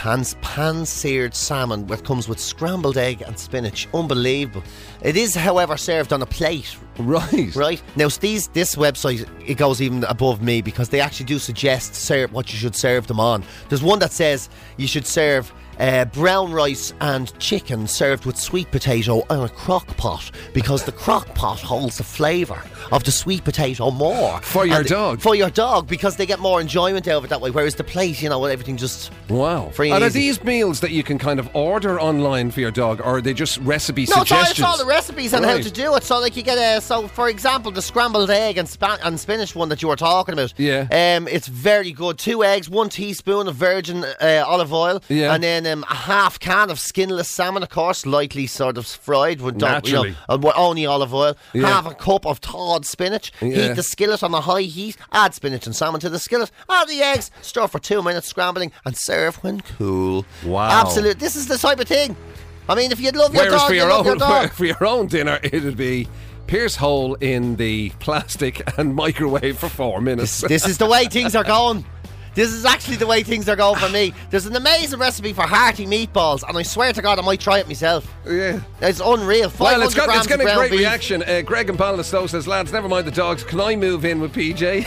Pan-seared salmon that comes with scrambled egg and spinach. Unbelievable. It is, however, served on a plate. Right. Now, this website, it goes even above me because they actually do suggest what you should serve them on. There's one that says you should serve brown rice and chicken served with sweet potato in a crock pot because the crock pot holds the flavour of the sweet potato more. For your dog? For your dog, because they get more enjoyment out of it that way, whereas the plate, with everything just Wow. free And and are easy. these meals that you can kind of order online for your dog, or are they just recipe No, suggestions? it's all the recipes and how Right. to do it. So, like, you get so for example, the scrambled egg and spinach one that you were talking about. Yeah. It's very good. 2 eggs, 1 teaspoon of virgin olive oil, Yeah. and then a half can of skinless salmon, of course, lightly sort of fried with Naturally. only olive oil. Yeah. Half a cup of thawed spinach. Yeah. Heat the skillet on a high heat. Add spinach and salmon to the skillet. Add the eggs. Stir for 2 minutes, scrambling, and serve when cool. Wow. Absolute. This is the type of thing. I mean, if you'd love your Whereas dog, for you your love your own dog. for your own dinner, it'd be pierce hole in the plastic and microwave for 4 minutes. This is the way things are going. This is actually the way things are going for me. There's an amazing recipe for hearty meatballs, and I swear to God I might try it myself. Yeah. It's unreal. 500 Well, it's grams getting of a ground great beef. reaction. Greg and Balnastow says, lads, never mind the dogs. Can I move in with PJ?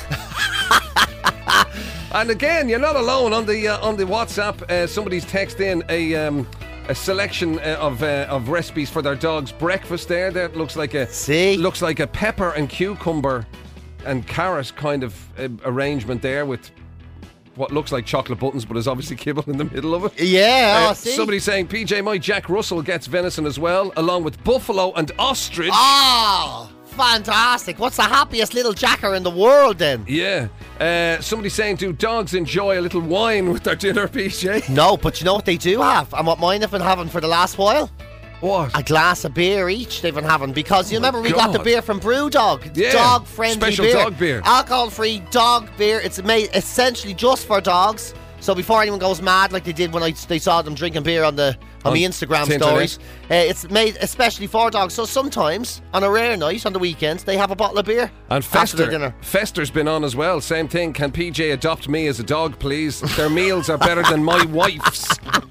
And again, you're not alone on the WhatsApp. Somebody's texted in a selection of recipes for their dog's breakfast. That looks like a pepper and cucumber and carrot kind of arrangement there with what looks like chocolate buttons, but is obviously kibble in the middle of it. Yeah, see? Somebody saying PJ, my Jack Russell gets venison as well, along with buffalo and ostrich. Oh, fantastic. What's the happiest little jacker in the world then? Yeah. Somebody saying, do dogs enjoy a little wine with their dinner, PJ? No, but you know what they do have, and what mine have been having for the last while? What? A glass of beer each they've been having, because you remember we got the God. beer from Brewdog. It's Yeah, dog-friendly special beer. dog beer. Alcohol-free dog beer. It's made essentially just for dogs. So before anyone goes mad like they did when they saw them drinking beer on the Instagram Tinted stories, it's made especially for dogs. So sometimes, on a rare night, on the weekends, they have a bottle of beer And after their dinner. Fester's been on as well. Same thing. Can PJ adopt me as a dog, please? Their meals are better than my wife's.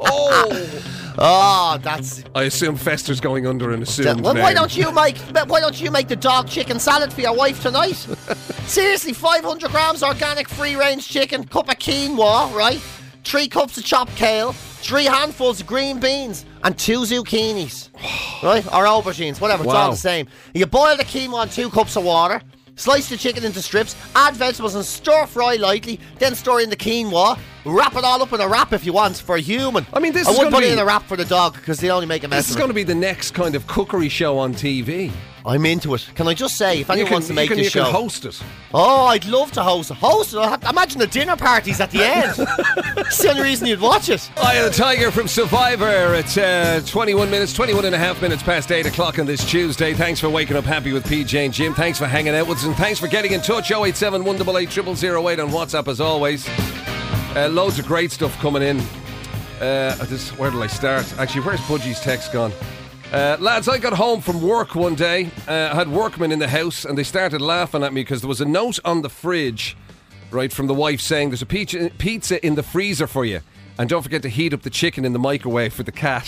Oh, that's... I assume Fester's going under an assumed Well, name. why don't you make the dog chicken salad for your wife tonight? Seriously, 500 grams organic free-range chicken, cup of quinoa, right? 3 cups of chopped kale, 3 handfuls of green beans, and 2 zucchinis, right? Or aubergines, whatever. It's all Wow. the same. You boil the quinoa in 2 cups of water. Slice the chicken into strips, add vegetables and stir fry lightly, then stir in the quinoa. Wrap it all up in a wrap if you want for a human. I mean, this I is wouldn't gonna put it be- in a wrap for the dog because they only make a mess This is of going it. to be the next kind of cookery show on TV. I'm into it. Can I just say, if anyone wants to make this you show, can host it. oh, I'd love to host it. Imagine the dinner parties at the end. That's the only reason you'd watch it. I am the Tiger from Survivor. It's 21 and a half minutes past 8 o'clock on this Tuesday. Thanks for waking up happy with PJ and Jim. Thanks for hanging out with us, and thanks for getting in touch. 087 188 0008 on WhatsApp as always. Loads of great stuff coming in. Where did I start? Actually, where's Budgie's text gone? Lads, I got home from work one day. I had workmen in the house, and they started laughing at me because there was a note on the fridge, right, from the wife saying, there's a pizza in the freezer for you, and don't forget to heat up the chicken in the microwave for the cat.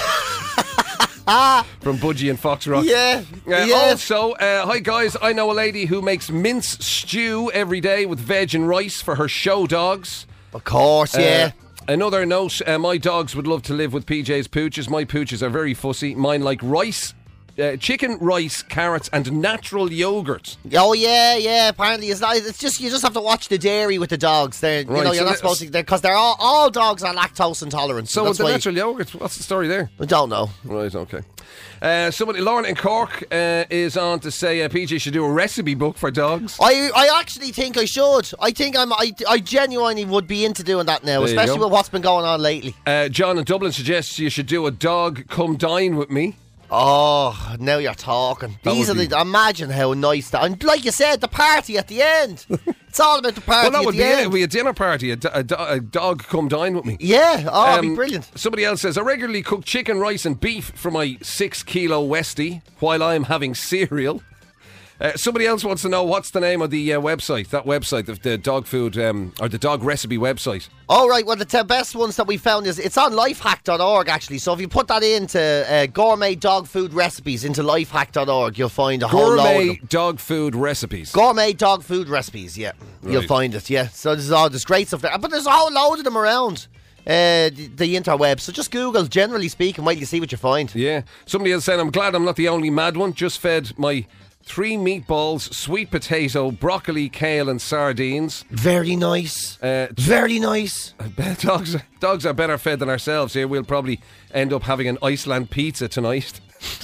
From Budgie and Foxrock. Yeah. Also, hi guys, I know a lady who makes mince stew every day with veg and rice for her show dogs. Of course, yeah. Another note, my dogs would love to live with PJ's pooches. My pooches are very fussy. Mine like rice, chicken, rice, carrots, and natural yogurt. Oh yeah. Apparently, it's just you just have to watch the dairy with the dogs. They're Right, you're so not supposed to because they're all dogs are lactose intolerant. So that's with the why natural yogurt, what's the story there? I don't know. Right, okay. Lauren in Cork is on to say PJ should do a recipe book for dogs. I actually think I should. I think I genuinely would be into doing that now, There you especially go. with what's been going on lately. John in Dublin suggests you should do a dog come dine with me. Oh, now you're talking. Imagine how nice that. And like you said, the party at the end. It's all about the party Well, that at would the be it. end. It would be a dinner party. A dog come dine with me. Yeah, it'd be brilliant. Somebody else says, I regularly cook chicken, rice and beef for my 6-kilo Westie while I'm having cereal. Somebody else wants to know what's the name of the website, that website, of the dog food, or the dog recipe website. Oh, right. Well, the best ones that we found it's on lifehack.org, actually. So if you put that into gourmet dog food recipes into lifehack.org, you'll find a whole load of Gourmet them. dog food recipes. Gourmet dog food recipes, yeah. You'll Right. find it, yeah. So there's great stuff there. But there's a whole load of them around the interweb. So just Google, generally speaking, while you see what you find. Yeah. Somebody else said, I'm glad I'm not the only mad one. Just fed my 3 meatballs, sweet potato, broccoli, kale and sardines. Very nice. Very nice. Dogs are better fed than ourselves here. We'll probably end up having an Iceland pizza tonight.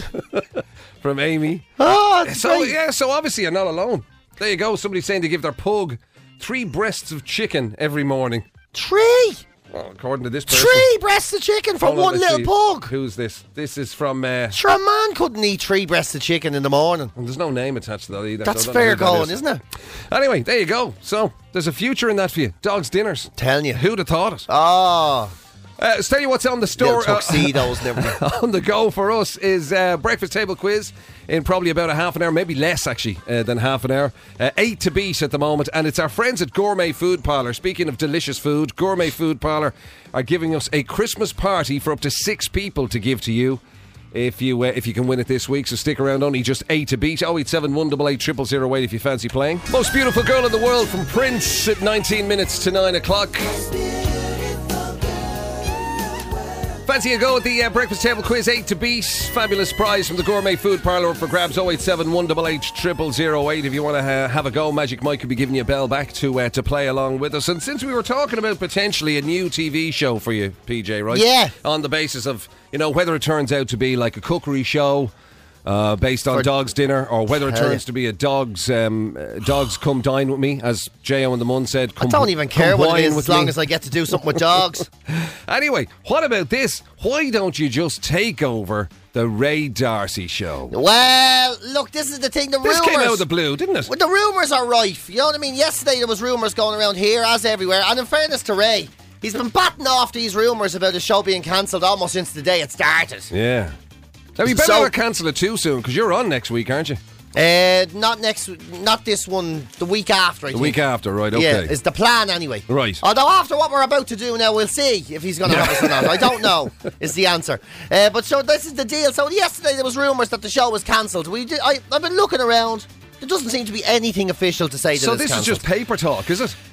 From Amy. Oh, that's So great. yeah, so obviously you're not alone. There you go. Somebody's saying they give their pug 3 breasts of chicken every morning. 3! Well, according to this person. 3 breasts of chicken for Hold on, one let's little see. pug. Who's this? This is from... Sure, a man couldn't eat 3 breasts of chicken in the morning. And there's no name attached to that either. That's so I don't know fair who that going, is. isn't it? Anyway, there you go. So, there's a future in that for you. Dogs' dinners. Telling you. Who'd have thought it? Oh. Let's tell you what's on the store. Little tuxedos and everything. On the go for us is breakfast table quiz in probably about a half an hour, maybe less actually than half an hour. 8 to beat at the moment, and it's our friends at Gourmet Food Parlour. Speaking of delicious food, Gourmet Food Parlour are giving us a Christmas party for up to 6 people to give to you. If you can win it this week, so stick around. Only just 8 to beat. 087 188 0008 if you fancy playing. Most beautiful girl in the world from Prince at 19 minutes to 9 o'clock. Fancy a go at the breakfast table quiz, 8 to beat. Fabulous prize from the Gourmet Food Parlour up for grabs. 087 188 0008 if you want to have a go. Magic Mike could be giving you a bell back to play along with us. And since we were talking about potentially a new TV show for you, PJ, right? Yeah. On the basis of, whether it turns out to be like a cookery show based on Dog's Dinner, or whether it turns to be a Dogs Come Dine With Me, as J.O. and the Mun said. I don't even care what it is as long as I get to do something with dogs. Anyway, what about this? Why don't you just take over the Ray Darcy show? Well, look, this is the thing. This came out of the blue, didn't it? Well, the rumours are rife. You know what I mean? Yesterday there was rumours going around here, as everywhere. And in fairness to Ray, he's been batting off these rumours about the show being cancelled almost since the day it started. Yeah. Now, you better not cancel it too soon, because you're on next week, aren't you? Not this one, the week after, I think. The week after, right, okay. Yeah, it's the plan anyway. Right. Although after what we're about to do now, we'll see if he's going to have us or not. I don't know, is the answer. But so this is the deal. So yesterday there was rumours that the show was cancelled. I've been looking around. There doesn't seem to be anything official to say that So it's this cancelled. is just paper talk, is it?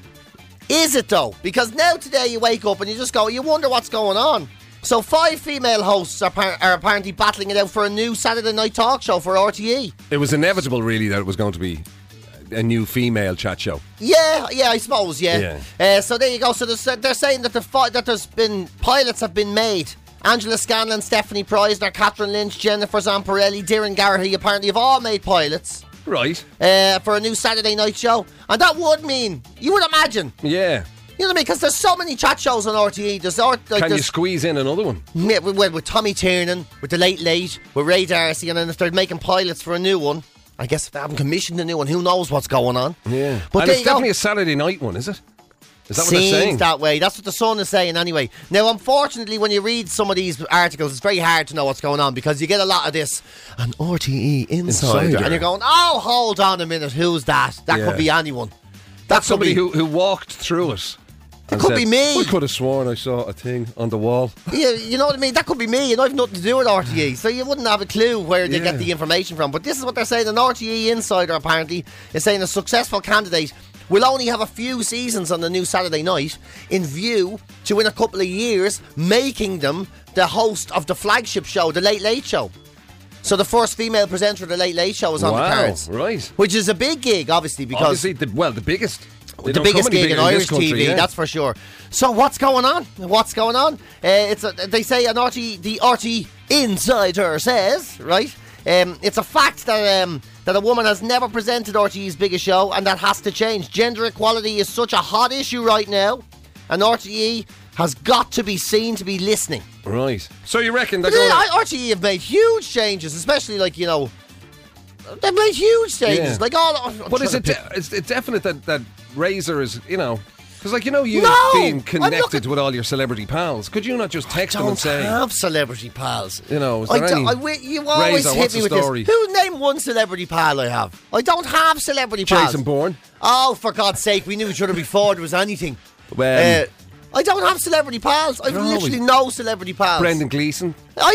Is it though? Because now today you wake up and you just go, you wonder what's going on. So 5 female hosts are apparently battling it out for a new Saturday night talk show for RTE. It was inevitable, really, that it was going to be a new female chat show. Yeah, I suppose, yeah. So there you go. So they're saying that there's been pilots have been made. Angela Scanlon, Stephanie Preisner, Catherine Lynch, Jennifer Zamparelli, Darren Garrity apparently have all made pilots. Right. For a new Saturday night show. And that would mean, you would imagine. Yeah. You know what I mean? Because there's so many chat shows on RTE. Can you squeeze in another one? Yeah, with Tommy Tiernan, with The Late Late, with Ray Darcy, and then if they're making pilots for a new one, I guess if they haven't commissioned a new one, who knows what's going on? Yeah. But and it's definitely a Saturday night one, is it? Is that what they're saying? Seems that way. That's what the Sun is saying anyway. Now, unfortunately, when you read some of these articles, it's very hard to know what's going on because you get a lot of this, an RTE insider. And you're going, oh, hold on a minute, who's that? That could be anyone. That's somebody who walked through it. It could be me. I could have sworn I saw a thing on the wall. Yeah, you know what I mean? That could be me, and I've nothing to do with RTE, so you wouldn't have a clue where they get the information from. But this is what they're saying. An RTE insider, apparently, is saying a successful candidate will only have a few seasons on the new Saturday night in view to, in a couple of years, making them the host of the flagship show, The Late Late Show. So the first female presenter of the Late Late Show was on the cards. Right. Which is a big gig, obviously, because... Obviously, the biggest. They The don't biggest come any gig in bigger Irish this country, TV, yeah. that's for sure. So what's going on? What's going on? They say the RT Insider says, right? It's a fact that a woman has never presented RTE's biggest show, and that has to change. Gender equality is such a hot issue right now, and RTE has got to be seen to be listening. Right. So you reckon they're But going RTE have made huge changes, especially they've made huge changes. Yeah. But is it definite that Razor is, because you No! being I'm connected with all your celebrity pals, could you not just text them and say, I don't have celebrity pals. is there any you always Razor, hit what's me the with story? this. Who name one celebrity pal I have? I don't have celebrity pals. Jason Bourne? Oh, for God's sake, we knew each other before there was anything. Well, I don't have celebrity pals. I've No, literally no celebrity pals. Brendan Gleeson?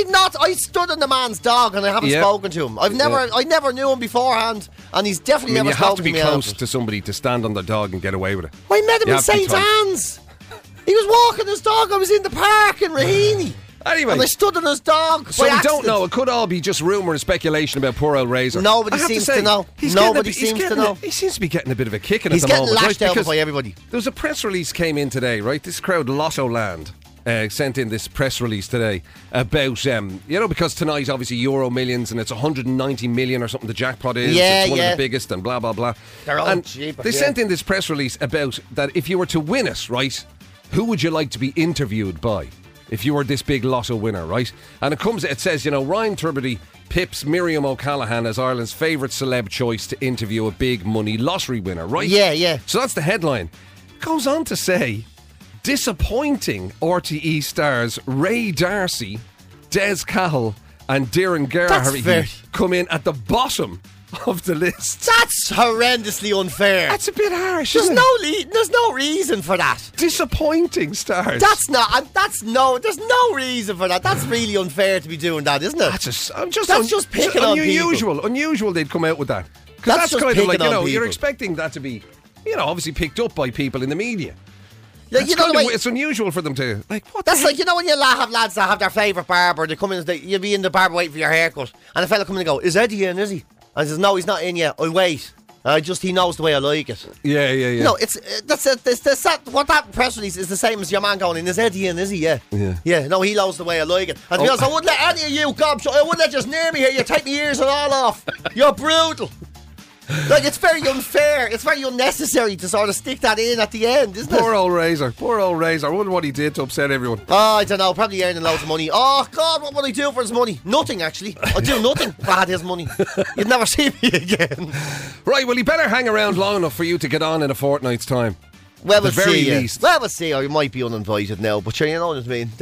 I stood on the man's dog and I haven't Yeah. spoken to him. I never knew him beforehand, and he's definitely You never have spoken to be me close after. to somebody to stand on their dog and get away with it. I met him You in have to be St. close. Anne's. He was walking his dog. I was in the park in Raheny. Anyway. And I stood on his dog. So by we don't accident. know. It could all be just rumour and speculation about poor old Razor. Nobody I have seems say, to know. he's Nobody getting seems to getting know. He seems to be getting a bit of a kick in He's at the getting moment. lashed right? out Because by everybody. There was a press release came in today, right? This crowd, Lotto Land, sent in this press release today about, because tonight, obviously, Euro Millions, and it's 190 million or something the jackpot is. Yeah, it's one yeah. of the biggest and blah, blah, blah. They're all and cheap, They yeah. sent in this press release about that if you were to win it, right, who would you like to be interviewed by? If you were this big lotto winner, right? And it says, Ryan Tubridy pips Miriam O'Callaghan as Ireland's favourite celeb choice to interview a big money lottery winner, right? Yeah, yeah. So that's the headline. Goes on to say, disappointing RTE stars Ray Darcy, Des Cahill and Darren fair. Garry come in at the bottom of the list. That's horrendously unfair. That's a bit harsh, There's isn't it? there's no reason for that. Disappointing stars. There's no reason for that. That's really unfair to be doing that, isn't it? That's just picking on people. Unusual they'd come out with that. Because that's just kind of like, picking on you're people. expecting that to be, obviously picked up by people in the media. Yeah, That's kind of it's unusual for them to, That's like, when you have lads that have their favourite barber, they come in, you'll be in the barber waiting for your haircut, and a fella come in and go, is Eddie in, is he? And he says, no, he's not in yet. I'll wait. He knows the way I like it. Yeah. What that press release is the same as your man going in, is Eddie in, is he? Yeah. Yeah, no, he knows the way I like it. And to be honest, I wouldn't let any of you gobs, I wouldn't let you near me here, you take my ears and all off. You're brutal. It's very unfair. It's very unnecessary to sort of stick that in at the end, isn't it? Poor old Razor. I wonder what he did to upset everyone. Oh, I don't know. Probably earning loads of money. Oh, God, what would I do for his money? Nothing, actually. I'd do nothing if I had his money. You'd never see me again. Right, well, he better hang around long enough for you to get on in a fortnight's time. Well, At the very least. Well, we'll see. Or you might be uninvited now. But sure, you know what I mean.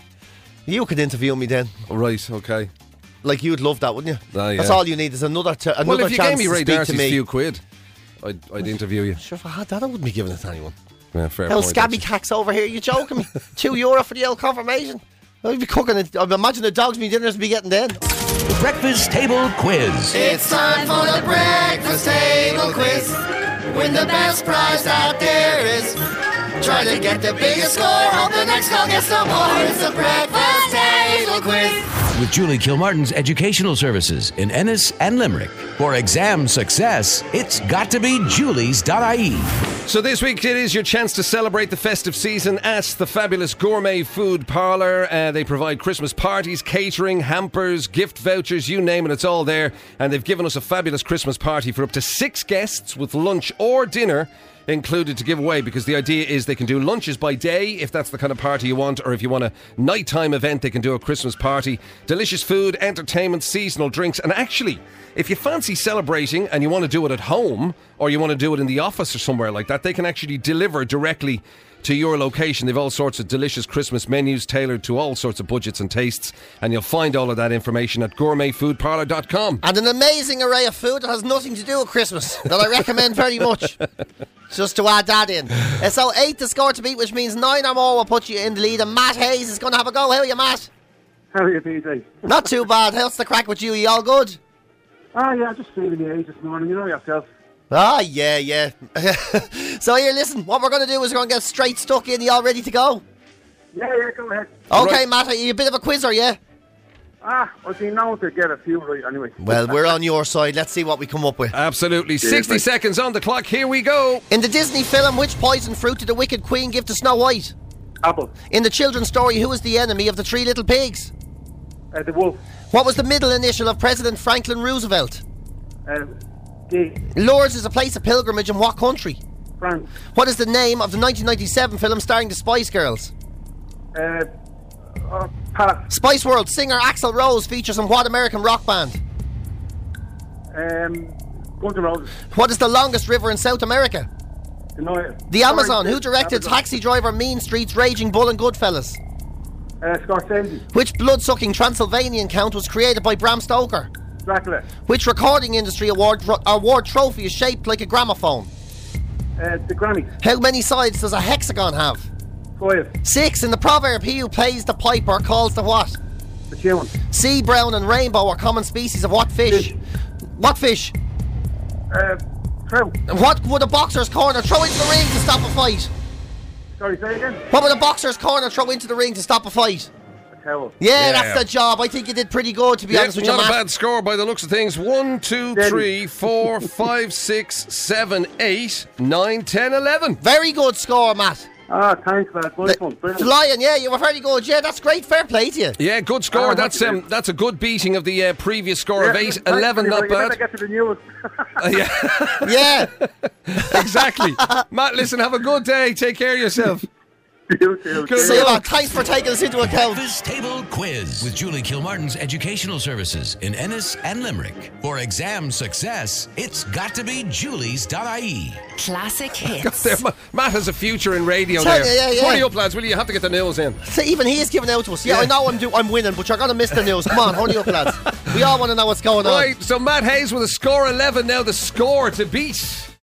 You could interview me then. Right, okay. Like, you'd love that, wouldn't you? Yeah. That's all you need is another well, if you chance gave me Ray to speak Darcy's to me. few quid, I'd interview you. Sure, if I had that, I wouldn't be giving it to anyone. Yeah, fair Hell, point, scabby actually. cacks over here. You joking me? €2 for the old confirmation. I'd be cooking it. I'd imagine the dogs me dinners be getting then. Breakfast Table Quiz. It's time for the breakfast table quiz. Win the best prize out there is. Try to get the biggest score. Hope the next call gets no more. It's the breakfast table quiz. With Julie Kilmartin's Educational Services in Ennis and Limerick. For exam success, it's got to be julies.ie. So this week it is your chance to celebrate the festive season at the fabulous Gourmet Food Parlour. They provide Christmas parties, catering, hampers, gift vouchers, you name it, it's all there. And they've given us a fabulous Christmas party for up to 6 guests with lunch or dinner included to give away, because the idea is they can do lunches by day if that's the kind of party you want, or if you want a nighttime event they can do a Christmas party. Delicious food, entertainment, seasonal drinks, and actually if you fancy celebrating and you want to do it at home or you want to do it in the office or somewhere like that, they can actually deliver directly to your location. They've all sorts of delicious Christmas menus tailored to all sorts of budgets and tastes, and you'll find all of that information at gourmetfoodparlour.com. And an amazing array of food that has nothing to do with Christmas that I recommend very much. Just to add that in. So 8 the score to beat, which means 9 or more will put you in the lead. And Matt Hayes is going to have a go. How are you, Matt? How are you, PJ? Not too bad. How's the crack with you? You all good? Yeah, just feeling the age this morning, you know yourself. Ah, yeah. So here, listen, what we're going to do is we're going to get straight stuck in. You all ready to go? Yeah, go ahead. Okay, Right. Matt, are you a bit of a quizzer, yeah? I think now to get a few right anyway. Well, we're on your side. Let's see what we come up with. Absolutely. 60 seconds on the clock. Here we go. In the Disney film, which poison fruit did the Wicked Queen give to Snow White? Apple. In the children's story, who is the enemy of the three little pigs? The wolf. What was the middle initial of President Franklin Roosevelt? D. Lourdes is a place of pilgrimage in what country? France. What is the name of the 1997 film starring the Spice Girls? Pass. Spice World singer Axl Rose features in what American rock band? Guns N' Roses. What is the longest river in South America? The Amazon. Who directed Taxi Driver, Mean Streets, Raging Bull and Goodfellas? Scorsese. Which blood-sucking Transylvanian count was created by Bram Stoker? Dracula. Which recording industry award trophy is shaped like a gramophone? The Grammy. How many sides does a hexagon have? 5. 6. In the proverb, he who plays the piper calls the what? The tune. Sea, brown and rainbow are common species of what fish? What fish? Trout. What would a boxer's corner throw into the ring to stop a fight? Sorry, say again? What would a boxer's corner throw into the ring to stop a fight? A towel. Yeah, that's the job. I think you did pretty good, to be honest with you, Not a Matt. bad score by the looks of things. 1, 2, 3, 4, 5, 6, 7, 8, 9, 10, 11. Very good score, Matt. Thanks, Matt. Nice one. Brilliant. Lion, yeah, you were very good. Yeah, that's great. Fair play to you. Yeah, good score. That's a good beating of the previous score of 8. 11, not You better bad. get to the news. Yeah. Exactly. Matt, listen, have a good day. Take care of yourself. You too. Good See you, luck. Matt. Thanks for taking us into account. Breakfast Table Quiz with Julie Kilmartin's Educational Services in Ennis and Limerick. For exam success, it's got to be Julie's.ie. Classic hits. Matt has a future in radio Tell there. you, yeah. Hurry up, lads, will you? You have to get the news in. So even he is giving out to us. Yeah, I know I'm winning, but you're going to miss the news. Come on, hurry up, lads. We all want to know what's going on. Right, so Matt Hayes with a score 11 now, the score to beat.